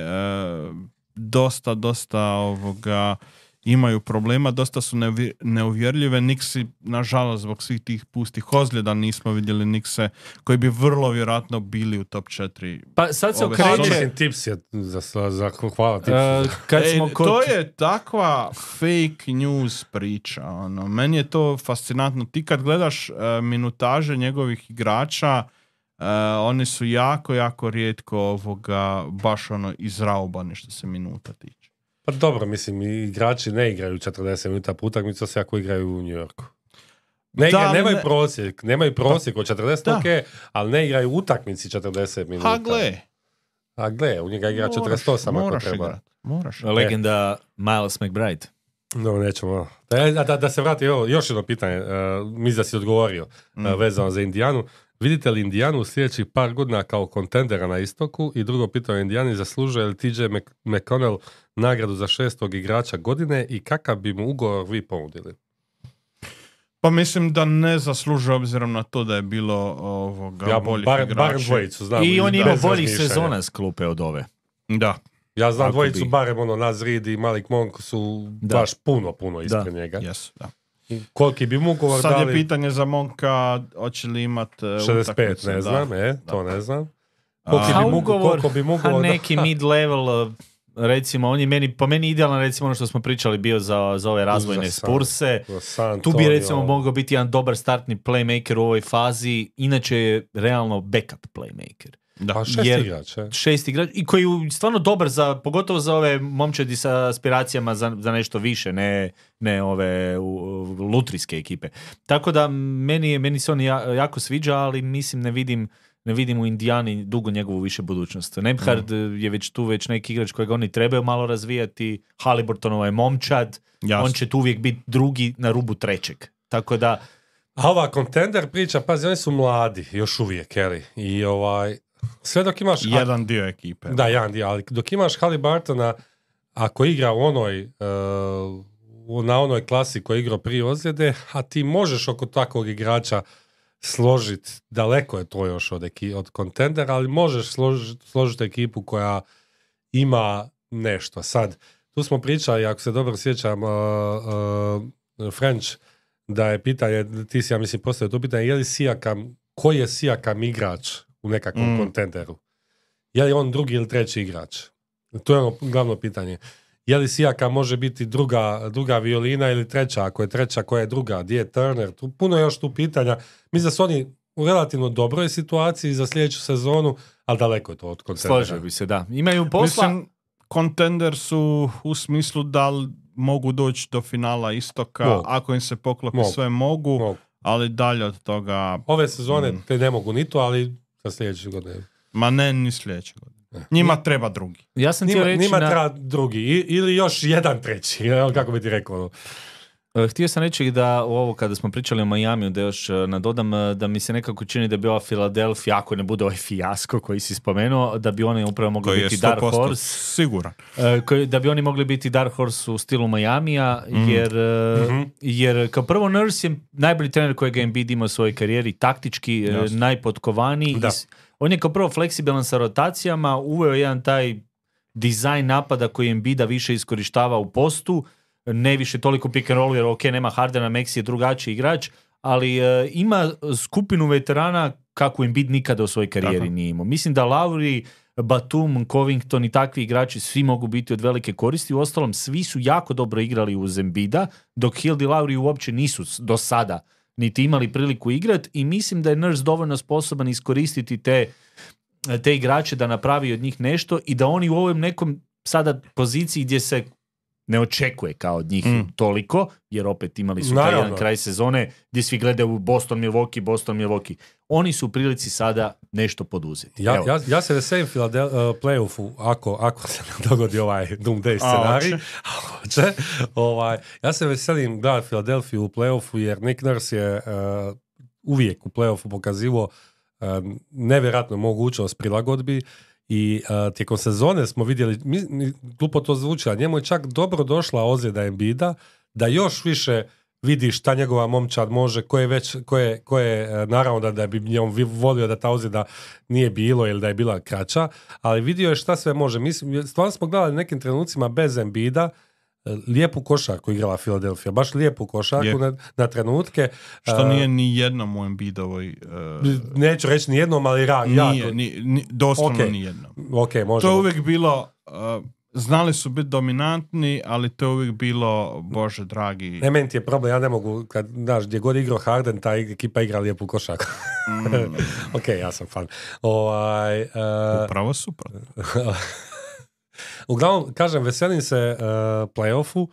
Speaker 2: dosta ovoga imaju problema, dosta su neuvjerljive. Nixi, nažalost, zbog svih tih pustih ozljeda nismo vidjeli Nixe koji bi vrlo vjerojatno bili u top 4.
Speaker 1: Pa sad se okreće...
Speaker 3: Tips je hvala Tipsu.
Speaker 2: To je takva fake news priča. Meni je to fascinantno. Ti kad gledaš minutaže njegovih igrača, oni su jako rijetko baš izraubani što se minuta tiče.
Speaker 3: Pa dobro, mislim, igrači ne igraju 40 minuta po utakmicu, se ako igraju u New Yorku. Nemaju prosjek od 40, ok, ali ne igraju utakmici 40 minuta. A gle, u njega igra 48 ako treba.
Speaker 2: Moraš.
Speaker 1: Legenda Miles McBride.
Speaker 3: No, nećemo. Da se vrati, još jedno pitanje, mislim da si odgovorio, vezano za Indijanu. Vidite li Indijanu u sljedećih par godina kao kontendera na istoku? I drugo pitanje, Indijani zaslužuje li TJ McConnell nagradu za 6. igrača godine i kakav bi mu ugovor vi ponudili?
Speaker 2: Pa mislim da ne zaslužuje obzirom na to da je bilo boljih igrača.
Speaker 3: Barem dvojicu znam.
Speaker 1: I on ima bolji sezona s klupe od ove.
Speaker 2: Da.
Speaker 3: Ja znam dvojicu, barem Naz Reid i Malik Monk su baš puno ispred njega.
Speaker 2: Yes, da.
Speaker 3: Koliki bi mu ugovor
Speaker 2: dali?
Speaker 3: Sad
Speaker 2: je pitanje za Monka, hoće li imat
Speaker 3: 65, ne znam, to ne znam.
Speaker 1: Koliko bi mu neki mid-level, recimo, on je po meni idealan, recimo ono što smo pričali bio za ove razvojne Spurse. Tu bi recimo mogao biti jedan dobar startni playmaker u ovoj fazi, inače je realno backup playmaker.
Speaker 3: Da, šest igrač i koji je stvarno dobar pogotovo za ove momčadi sa aspiracijama za nešto više, ne ove lutrijske ekipe. Tako da meni se on jako sviđa, ali mislim ne vidim u Indijani dugo njegovu više budućnost. Nembhard je već tu neki igrač kojega oni trebaju malo razvijati, Haliburtonova je momčad, on će tu uvijek biti drugi na rubu trećeg. Tako da... A ova kontender priča, pazi, oni su mladi još uvijek, Kelly. I sve dok imaš...
Speaker 2: Jedan dio ekipe.
Speaker 3: Da, jedan dio, ali dok imaš Haliburtona, ako igra na onoj klasi koji je igrao prije ozljede, a ti možeš oko takvog igrača složiti, daleko je to još od kontendera, ali možeš složiti ekipu koja ima nešto. Sad, tu smo pričali, ako se dobro sjećam, French, da je pitanje, ti si ja mislim postavio to pitanje, je li Siakam, koji je Siakam igrač u nekakvom kontenderu? Je li on drugi ili treći igrač? To je ono glavno pitanje. Je li Siakam može biti druga violina ili treća? Ako je treća, koja je druga? Gdje je Turner? Puno je još tu pitanja. Mislim da su oni u relativno dobroj situaciji za sljedeću sezonu, ali daleko je to od kontendera.
Speaker 1: Složio bi se, da. Imaju posla...
Speaker 2: Mislim, kontender su u smislu da li mogu doći do finala istoka, ako im se poklopi sve mogu, ali dalje od toga...
Speaker 3: Ove sezone te ne mogu ni to, ali za sljedeće godine.
Speaker 2: Ma ne, ni sljedeće godine. Njima treba drugi.
Speaker 1: Ja sam
Speaker 3: njima treba drugi ili još jedan treći, kako bi ti rekao.
Speaker 1: Htio sam reći da ovo kada smo pričali o Miamiju, da još nadodam, da mi se nekako čini da bi ova Philadelphia, ako ne bude ovaj fijasko koji si spomenuo, da bi oni upravo mogli biti Dark Horse.
Speaker 2: Siguran.
Speaker 1: Da bi oni mogli biti Dark Horse u stilu Miamija, jer kao prvo Nurse je najbolji trener kojeg je Embiid imao u svojoj karijeri, taktički najpotkovaniji. On je kao prvo fleksibilan sa rotacijama, uveo jedan taj dizajn napada koji Embida više iskorištava u postu, ne više toliko pick and roll, jer ok, nema Hardena, Maxi je drugačiji igrač, ali ima skupinu veterana kako Embiid nikada u svojoj karijeri nije imao. Mislim da Lowry, Batum, Covington i takvi igrači svi mogu biti od velike koristi. Uostalom, svi su jako dobro igrali uz Embida, dok Hield i Lowry uopće nisu do sada niti imali priliku igrati, i mislim da je Nurse dovoljno sposoban iskoristiti te igrače da napravi od njih nešto i da oni u ovom nekom sada poziciji gdje se ne očekuje kao od njih toliko, jer opet imali su taj jedan kraj sezone gdje svi gledaju Boston, Milwaukee. Oni su u prilici sada nešto poduzeti.
Speaker 3: Ja se veselim play-offu ako se ne dogodi ovaj doomsday scenarij. Ja se veselim gledati Philadelphia u play-offu, jer Nick Nurse je uvijek u play-offu pokazivao nevjerojatnu mogućnost prilagodbi. I tijekom sezone smo vidjeli, glupo to zvuči, a njemu je čak dobro došla ozljeda Embida, da još više vidi šta njegova momčad može, ko je naravno da bi njom volio da ta ozljeda nije bilo ili da je bila kraća, ali vidio je šta sve može. Mislim, stvarno smo gledali nekim trenucima bez Embida, lijepu košarku igrala Philadelphia, baš lijepu košarku na trenutke.
Speaker 2: Što nije ni jednom u Embidovoj...
Speaker 3: Neću reći ni jednom, ali
Speaker 2: doslovno ni jednom. To je uvijek bilo... znali su biti dominantni, ali to je uvijek bilo, Bože dragi...
Speaker 3: Meni je problem, ja ne mogu, gdje god igrao Harden, ta ekipa igra lijepu košarku. Ok, ja sam fan.
Speaker 2: Upravo super.
Speaker 3: Uglavnom, kažem, veselim se play-offu,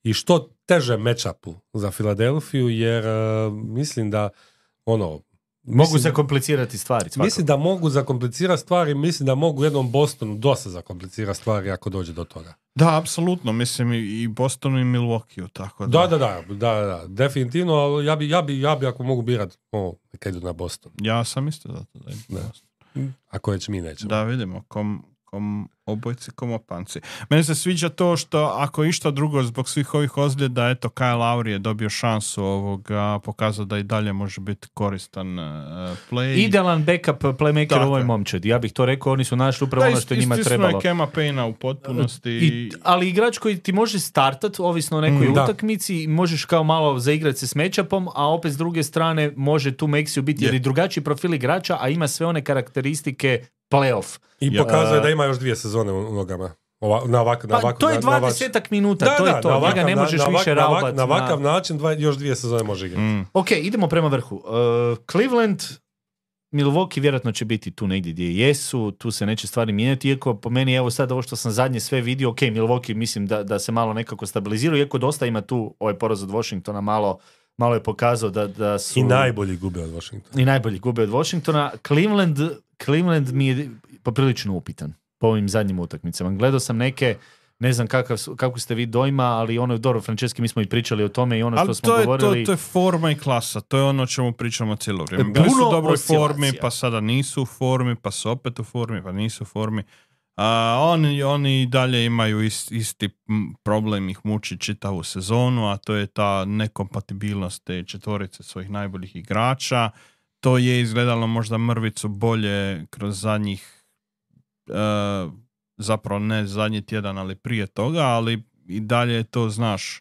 Speaker 3: i što teže matchupu za Filadelfiju, jer mislim da
Speaker 1: Mogu se komplicirati stvari. Svakako.
Speaker 3: Mislim da mogu zakomplicirati stvari, mislim da mogu jednom Bostonu dosta zakomplicirati stvari ako dođe do toga.
Speaker 2: Da, apsolutno, mislim i Bostonu i Milwaukee, tako da.
Speaker 3: Da, definitivno, ali ja bi ako mogu birat, neka idu na Boston.
Speaker 2: Ja sam isto za to da idu na Boston.
Speaker 3: Ako već mi nećemo.
Speaker 2: Da, vidimo, kom obojci, kom opanci. Meni se sviđa to što ako išta drugo zbog svih ovih ozljeda, eto, Kyle Lowry je dobio šansu pokazao da i dalje može biti koristan play.
Speaker 1: Idealan backup playmaker u ovoj momčadi. Ja bih to rekao, oni su našli upravo ono što je njima trebalo.
Speaker 2: Istisno je Kema Payna u potpunosti.
Speaker 1: Ali igrač koji ti može startat, ovisno o nekoj utakmici, možeš kao malo zaigrati se s matchupom, a opet s druge strane može tu Maxiju biti, jer je drugačiji profil igrača, a ima sve one karakteristike playoff.
Speaker 3: I pokazuje da ima još 2 sezone u nogama.
Speaker 1: To je 20 minuta, to je to. Njega ne možeš više raubati.
Speaker 3: Na ovakav način još 2 sezone može igrati.
Speaker 1: Ok, idemo prema vrhu. Cleveland, Milwaukee vjerojatno će biti tu negdje gdje jesu, tu se neće stvari mijenjati, iako po meni, evo sad ovo što sam zadnje sve vidio, ok, Milwaukee mislim da se malo nekako stabiliziraju, iako dosta ima tu ovaj poraz od Washingtona, malo je pokazao da su...
Speaker 3: I najbolji gube od Washingtona.
Speaker 1: Cleveland mi je poprilično upitan po ovim zadnjim utakmicama. Gledao sam neke, ne znam kako ste vi dojma, ali ono je dobro, Franceski, mi smo i pričali o tome i ono što smo govorili.
Speaker 2: To je forma i klasa, to je ono o čemu pričamo cijelo vrijeme. Bili su u dobroj formi, pa sada nisu u formi, pa su opet u formi, pa nisu u formi. Oni dalje imaju isti problem, ih muči čitavu sezonu, a to je ta nekompatibilnost te četvorice svojih najboljih igrača. To je izgledalo možda mrvicu bolje kroz zadnjih, zapravo ne zadnji tjedan, ali prije toga, ali i dalje je to, znaš,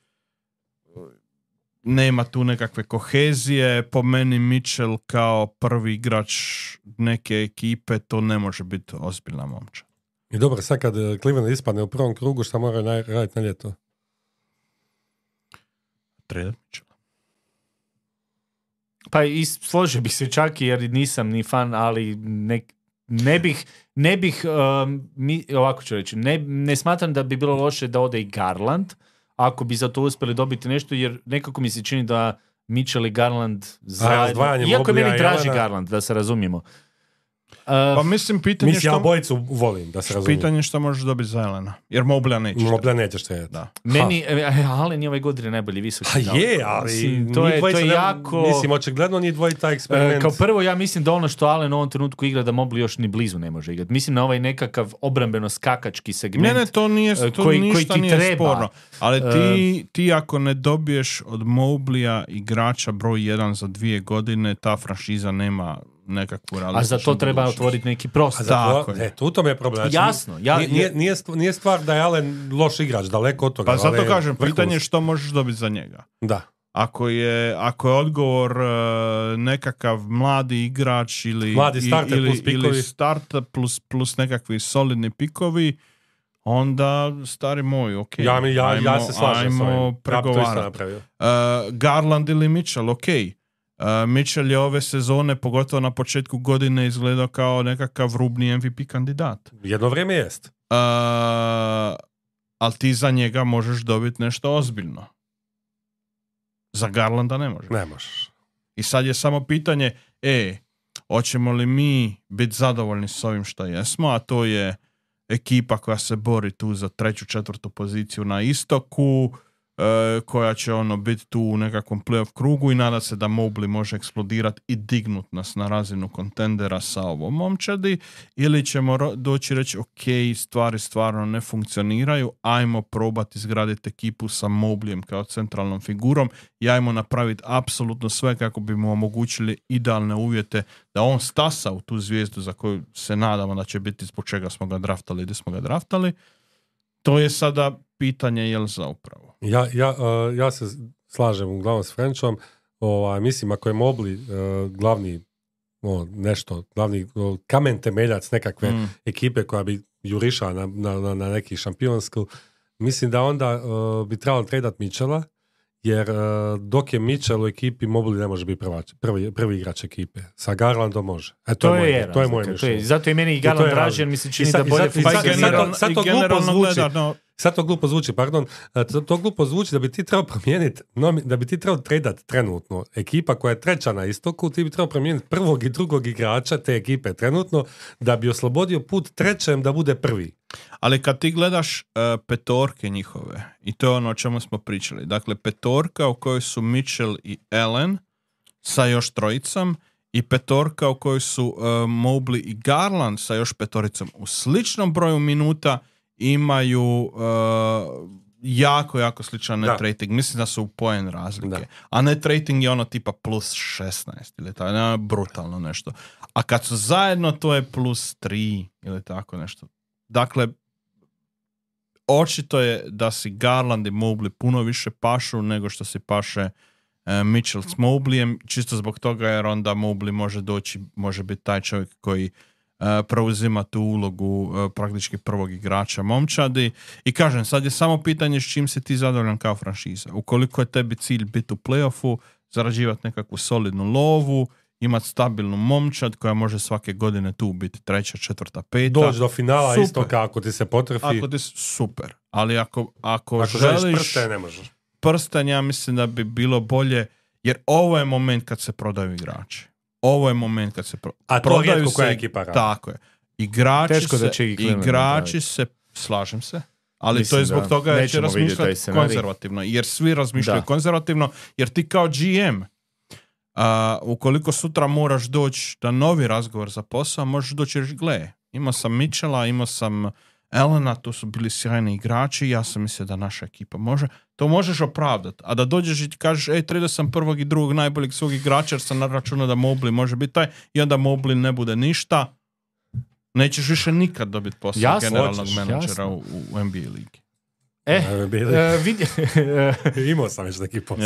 Speaker 2: nema tu nekakve kohezije. Po meni Mitchell kao prvi igrač neke ekipe, to ne može biti ozbiljna momčad.
Speaker 3: I dobro, sad kad Cleveland ispadne u prvom krugu, šta moraju raditi na ljeto?
Speaker 2: Tradat Mitchella.
Speaker 1: Pa i složio bih se čak, jer nisam ni fan, ali ne bih ovako ću reći, ne smatram da bi bilo loše da ode i Garland, ako bi za to uspjeli dobiti nešto, jer nekako mi se čini da Mitchell i Garland zajedno, iako je meni draži Garland, da se razumijemo.
Speaker 2: Pa mislim, pitanje
Speaker 3: ja obojicu volim, da se razumije.
Speaker 2: Pitanje što možeš dobiti za Jelena. Jer Moblija nećeš.
Speaker 3: Moblija nećeš te.
Speaker 2: Da.
Speaker 1: Meni, Allen je ove godine najbolji visoki.
Speaker 3: Ali
Speaker 1: to je jako...
Speaker 3: Mislim, očigledno nije dvojica eksperiment.
Speaker 1: Kao prvo, ja mislim da ono što Allen u ovom trenutku igra, da Mobley još ni blizu ne može igrati. Mislim na ovaj nekakav obrambeno-skakački segment.
Speaker 2: Ne, to koji ti nije treba. Sporno. Ali ti ako ne dobiješ od Moblija igrača broj 1 za 2 godine, ta franšiza nema nekakvu realističnu.
Speaker 1: A za to treba otvoriti neki prostor.
Speaker 3: U tome je problem. Znači,
Speaker 1: jasno.
Speaker 3: Nije stvar da je Allen loš igrač, daleko od toga.
Speaker 2: Pa zato kažem, pitanje je što možeš dobiti za njega.
Speaker 3: Da.
Speaker 2: Ako je odgovor nekakav mladi igrač ili starter plus nekakvi solidni pikovi, onda, stari moj, ok.
Speaker 3: Ja se slažem s ovim.
Speaker 2: Pregovarati. Garland ili Mitchell, ok. Mitchell je ove sezone, pogotovo na početku godine, izgledao kao nekakav rubni MVP kandidat.
Speaker 3: Jedno vrijeme jest.
Speaker 2: Ali ti za njega možeš dobiti nešto ozbiljno. Za Garlanda ne možeš.
Speaker 3: Ne možeš.
Speaker 2: I sad je samo pitanje, hoćemo li mi biti zadovoljni s ovim što jesmo, a to je ekipa koja se bori tu za 3., 4. poziciju na istoku, koja će biti tu u nekakvom playoff krugu i nada se da Mobley može eksplodirati i dignut nas na razinu kontendera sa ovom momčadi, ili ćemo doći reći ok, stvari stvarno ne funkcioniraju, ajmo probati izgraditi ekipu sa Mobleyem kao centralnom figurom i ajmo napraviti apsolutno sve kako bi mu omogućili idealne uvjete da on stasa u tu zvijezdu za koju se nadamo da će biti zbog čega smo ga draftali, gdje smo ga draftali. To je sada pitanje je li za upravo.
Speaker 3: Ja se slažem uglavnom s Frenchom. Mislim, ako je Mobley glavni kamen temeljac nekakve ekipe koja bi jurišala na neki šampionski, mislim da onda bi trebalo tradat Mitchella, jer dok je Mitchell u ekipi, Mobley ne može biti prvi igrač ekipe. Sa Garlandom može. To je moje mišljenje.
Speaker 1: Zato je meni i Garland dražen, mi se čini da bolje funkcionira.
Speaker 3: Sad to glupo zvuči, to glupo zvuči da bi ti trebao promijeniti, da bi ti trebao tradat trenutno. Ekipa koja je treća na istoku, ti bi trebao promijeniti prvog i drugog igrača te ekipe trenutno, da bi oslobodio put trećem da bude prvi.
Speaker 2: Ali kad ti gledaš petorke njihove, i to je ono o čemu smo pričali, dakle petorka u kojoj su Mitchell i Allen sa još trojicom, i petorka u kojoj su Mobley i Garland sa još petoricom u sličnom broju minuta, imaju jako sličan net rating. Mislim da su u poen razlike. Da. A net rating je ono tipa plus 16 ili tako, brutalno nešto. A kad su zajedno, to je plus 3 ili tako nešto. Dakle, očito je da si Garland i Mobley puno više pašu nego što si paše Mitchell s Mobleyem, čisto zbog toga jer onda Mobley može biti taj čovjek koji preuzima tu ulogu praktički prvog igrača momčadi. I kažem, sad je samo pitanje s čim si ti zadovoljan kao franšiza. Ukoliko je tebi cilj biti u play-offu, zarađivati nekakvu solidnu lovu, imati stabilnu momčad koja može svake godine tu biti 3., 4., 5.
Speaker 3: Doći do finala super. Isto kako ti se potrefi.
Speaker 2: Ako ti super. Ali ako želiš
Speaker 3: prsten, ne možeš.
Speaker 2: Prsten, ja mislim da bi bilo bolje, jer ovo je moment kad se prodaju igrači. Ovo je moment kad se prodaju
Speaker 3: koja ekipa radi.
Speaker 2: Tako je. Igrači se, slažem se, ali mislim to je zbog toga jer će razmišljati konzervativno. Jer svi razmišljaju konzervativno, jer ti kao GM, ukoliko sutra moraš doći na novi razgovor za posao, možeš doći i reći, gle, imao sam Mitchella, imao sam Allena, to su bili sjajni igrači, ja sam mislio da naša ekipa može. To možeš opravdati. A da dođeš i ti kažeš, tradio sam prvog i drugog najboljeg svog igrača jer sam računao da Mobley može biti taj, i onda Mobley ne bude ništa, nećeš više nikad dobiti posao generalnog menadžera u NBA ligi.
Speaker 3: Imao sam već neki posao.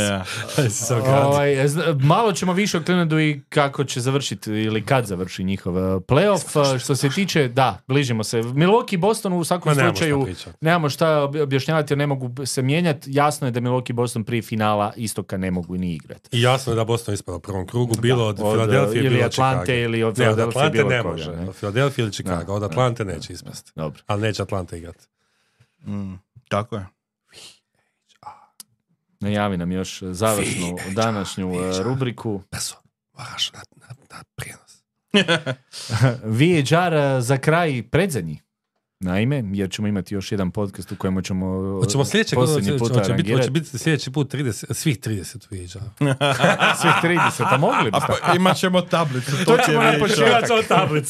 Speaker 1: Malo ćemo više o Clevelandu i kako će završiti ili kad završi njihov playoff. Što se tiče, bližimo se. Milwaukee, Boston u svakom slučaju nemamo šta objašnjavati jer ne mogu se mijenjati. Jasno je da Milwaukee i Boston prije finala istoka ne mogu ni igrati.
Speaker 3: I jasno je da Boston ispada u prvom krugu, bilo od Philadelphia
Speaker 1: ili Atlante ili od Philadelphia bilo
Speaker 3: ne može. Od Philadelphia ili Chicago, od Atlante neće ispasti. Ali neće Atlante igrati.
Speaker 2: Tako je.
Speaker 1: Najavi nam još završnu današnju rubriku.
Speaker 3: Brzo, moraš na prijenos.
Speaker 1: VHR za kraj predzadnji. Naime, jer ćemo imati još jedan podcast u kojem ćemo posljednji put rangirati.
Speaker 3: Hoće biti sljedeći put 30, svih 30 VHR.
Speaker 1: Svih 30, a mogli bi.
Speaker 2: Imat ćemo tablicu.
Speaker 1: To ćemo na početku tablicu.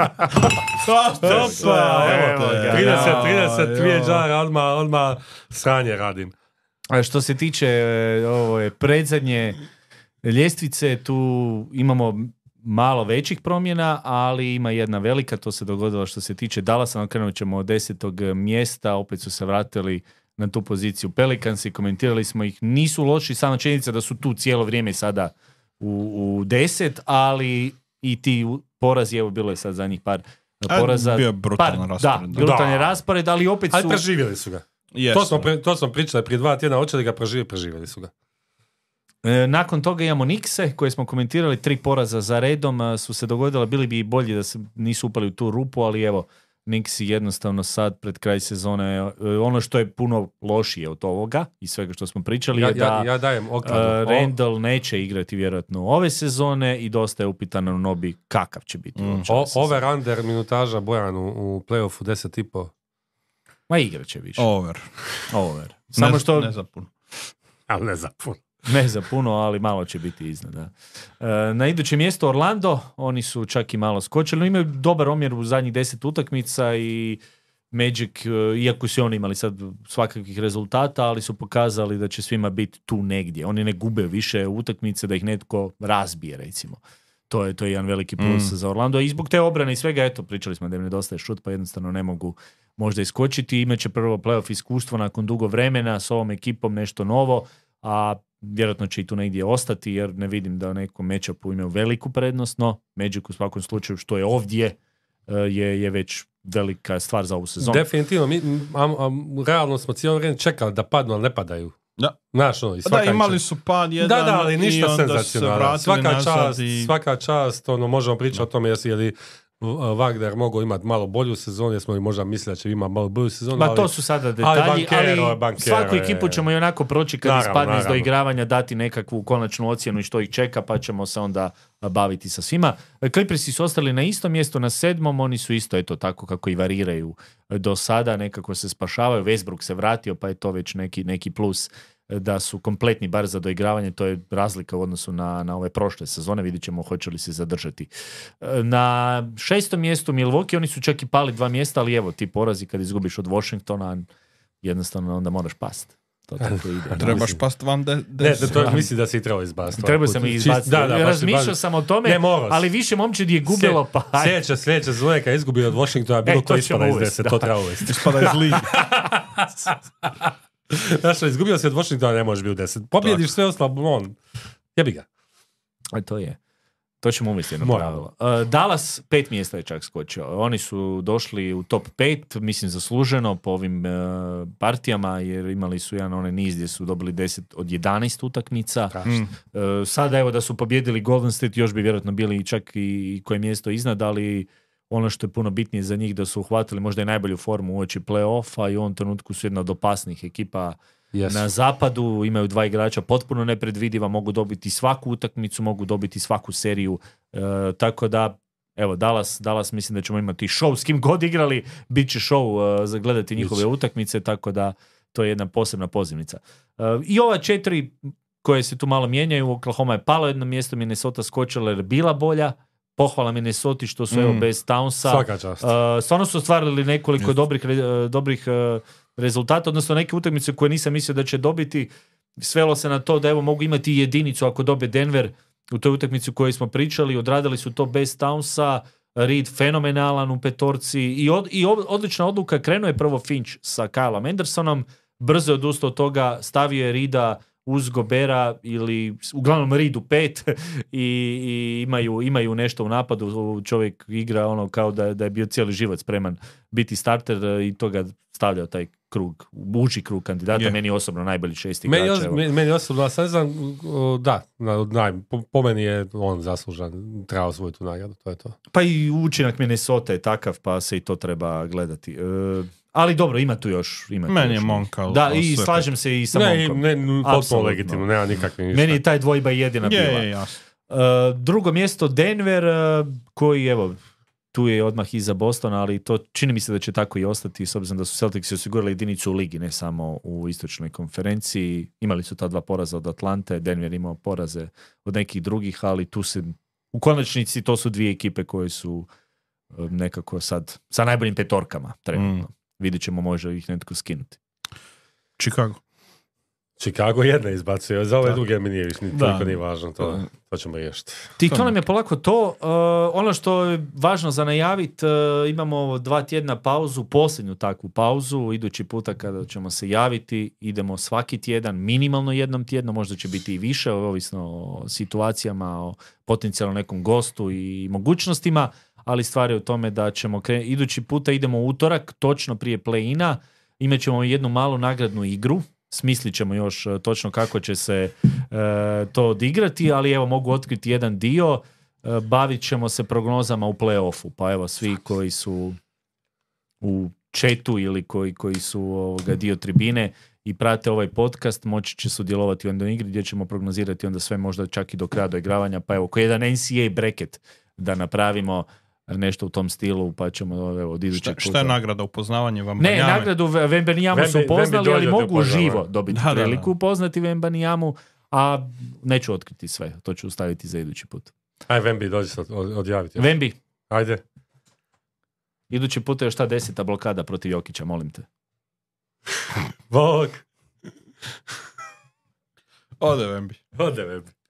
Speaker 3: 30 VHR, odmah sranje radim.
Speaker 1: A što se tiče predzadnje ljestvice, tu imamo malo većih promjena, ali ima jedna velika, to se dogodilo što se tiče Dallasa, krenut ćemo od 10. mjesta, opet su se vratili na tu poziciju Pelicansi, komentirali smo ih, nisu loši, sama činjenica da su tu cijelo vrijeme sada u 10, ali i ti porazi, evo bilo je sad za njih par poraza.
Speaker 2: Bio brutalan raspored.
Speaker 1: Da, brutalan je raspored, ali opet su...
Speaker 3: Ali preživjeli su ga. To smo pričali prije 2 tjedna, hoće li ga preživjeli su ga.
Speaker 1: Nakon toga imamo Knickse koje smo komentirali, 3 poraza za redom su se dogodila, bili bi i bolji da se nisu upali u tu rupu, ali evo Knicksi jednostavno sad pred kraj sezone, ono što je puno lošije od ovoga i svega što smo pričali je da
Speaker 3: ja dajem
Speaker 1: Randall neće igrati vjerojatno ove sezone i dosta je upitano Nobi kakav će biti.
Speaker 3: Over-under minutaža Bojan u play-offu 10,5.
Speaker 1: Ma igrat će više.
Speaker 2: Over.
Speaker 1: Samo što...
Speaker 2: Ne za puno.
Speaker 3: Ali ne za puno.
Speaker 1: Ne za puno, ali malo će biti iznad. Da. Na idućem mjestu Orlando, oni su čak i malo skočili, imaju dobar omjer u zadnjih 10 utakmica i Magic, iako su oni imali sad svakakvih rezultata, ali su pokazali da će svima biti tu negdje. Oni ne gube više utakmice da ih netko razbije, recimo. To je jedan veliki plus za Orlando. I zbog te obrane i svega, eto, pričali smo da im nedostaje šut, pa jednostavno ne mogu možda iskočiti. Imaće prvo playoff iskustvo nakon dugo vremena s ovom ekipom, nešto novo, a vjerojatno će i tu negdje ostati, jer ne vidim da nekom matchupu imaju veliku prednost, no Magic u svakom slučaju što je ovdje je već velika stvar za ovu sezonu.
Speaker 3: Definitivno, mi realno smo cijelo vrijeme čekali da padnu, ali ne padaju.
Speaker 2: Da.
Speaker 3: Znaš, ono, i
Speaker 2: Da, imali su pad jedan
Speaker 3: da, ali
Speaker 2: i
Speaker 3: ništa
Speaker 2: onda se
Speaker 3: senzacionalno.
Speaker 2: vratili
Speaker 3: Svaka čast, ono, možemo pričati o tome je li Wagner mogao imati malo bolju sezonu, jer smo možda mislili da će imati malo bolju sezonu.
Speaker 1: Ma to su sada detalji, ali svaku ekipu ćemo i onako proći kad ispadne iz doigravanja, dati nekakvu konačnu ocjenu i što ih čeka, pa ćemo se onda baviti sa svima. Clippersi su ostali na istom mjestu, na 7. Oni su isto, eto, tako kako i variraju do sada, nekako se spašavaju. Westbrook se vratio, pa je to već neki plus da su kompletni bar za doigravanje, to je razlika u odnosu na ove prošle sezone, vidjet ćemo hoće li se zadržati. Na 6. mjestu Milwaukee, oni su čak i pali 2 mjesta, ali evo, ti porazi kad izgubiš od Washingtona, jednostavno onda moraš past. To tako ide.
Speaker 2: Trebaš past van
Speaker 3: Ne, to misli da si ih trebao izbaciti.
Speaker 1: Treba sam ih izbaciti. Razmišljao sam o tome, ali više momčadi je gubilo, pa...
Speaker 3: Sljedeća sezona kad izgubi od Washingtona, bilo to ispada iz 10, to treba uvesti.
Speaker 2: Ispada iz ligi.
Speaker 3: Znaš, izgubio se od Washingtona, ne možeš biti u 10. Pobjediš sve ostalo, jebi ga.
Speaker 1: To je. To ćemo uvesti jedno pravilo. Dallas 5 mjesta je čak skočio. Oni su došli u top 5, mislim zasluženo po ovim partijama, jer imali su jedan onaj niz gdje su dobili 10 od 11 utakmica. Sada evo da su pobjedili Golden State, još bi vjerojatno bili čak i koje mjesto iznad, ali ono što je puno bitnije za njih da su uhvatili možda i najbolju formu uoči play-offa i u ovom trenutku su jedna od opasnih ekipa na zapadu, imaju 2 igrača potpuno nepredvidiva, mogu dobiti svaku utakmicu, mogu dobiti svaku seriju, tako da evo Dallas mislim da ćemo imati show s kim god igrali, bit će show za gledati njihove utakmice, tako da to je jedna posebna pozivnica. I ova 4 koje se tu malo mijenjaju, Oklahoma je palo jedno mjesto, Minnesota skočila jer je bila bolja, pohvala Minnesota što su evo bez Townsa.
Speaker 3: Svaka čast.
Speaker 1: Stvarno su ostvarili nekoliko dobrih rezultata, odnosno neke utakmice koje nisam mislio da će dobiti. Svelo se na to da evo mogu imati jedinicu ako dobe Denver u toj utakmici u kojoj smo pričali. Odradili su to bez Townsa. Reed fenomenalan u petorci i odlična odluka. Krenuo je prvo Finch sa Kyleom Andersonom, brzo je odustao od toga, stavio je Reeda uz Gobera ili uglavnom Reed u 5 i imaju nešto u napadu. Čovjek igra ono kao da je bio cijeli život spreman biti starter i to ga stavljao taj krug, uži krug kandidata. Meni osobno najbolji 6 igrača.
Speaker 3: Meni osobno, sad znam, da, po meni je on zaslužan, treba osvojiti tu nagradu, to je to.
Speaker 1: Pa i učinak Minnesota je takav, pa se i to treba gledati. Ali dobro, ima tu još.
Speaker 2: Meni je Monka.
Speaker 1: Da, i slažem se i sa Monkom.
Speaker 3: Potpuno legitimno, nema nikakve ništa.
Speaker 1: Meni je taj dvojba jedina bila. Drugo mjesto Denver, koji evo, tu je odmah iza Bostona, ali to čini mi se da će tako i ostati, s obzirom da su Celticsi osigurali jedinicu u ligi, ne samo u istočnoj konferenciji. Imali su ta 2 poraza od Atlante, Denver imao poraze od nekih drugih, ali tu se, u konačnici to su 2 ekipe koje su nekako sad sa najboljim petorkama trenutno. Vidjet ćemo, može ih netko skinuti.
Speaker 3: Chicago jedna izbacuje, za ove druge mi nije više, toliko nije važno, to ćemo riješiti.
Speaker 1: To nam je polako to. Ono što je važno za najaviti, imamo 2 tjedna pauzu, posljednju takvu pauzu, idući puta kada ćemo se javiti, idemo svaki tjedan, minimalno jednom tjedno, možda će biti i više, ovisno o situacijama, o potencijalno nekom gostu i mogućnostima, ali stvar je u tome da ćemo idući puta idemo u utorak, točno prije play-ina, imat ćemo jednu malu nagradnu igru, smislit ćemo još točno kako će se to odigrati, ali evo mogu otkriti jedan dio, bavit ćemo se prognozama u play-offu, pa evo svi koji su u chatu ili koji su dio tribine i prate ovaj podcast, moći će sudjelovati u jednoj igri gdje ćemo prognozirati onda sve možda čak i do kraja doigravanja, pa evo koji jedan NCAA bracket da napravimo nešto u tom stilu, pa ćemo od idućeg puta.
Speaker 2: Šta je nagrada, upoznavanje Wembanyame?
Speaker 1: Ne, nagradu Wembanyame su upoznali, ali mogu živo dobiti priliku upoznati Wembanyame, a neću otkriti sve, to ću staviti za idući put.
Speaker 3: Aj, Wemby, dođi se odjaviti.
Speaker 1: Wemby.
Speaker 3: Ajde.
Speaker 1: Idući put je još ta 10. blokada protiv Jokića, molim te.
Speaker 3: Bog.
Speaker 2: Ode Wemby.
Speaker 3: Ode Wemby.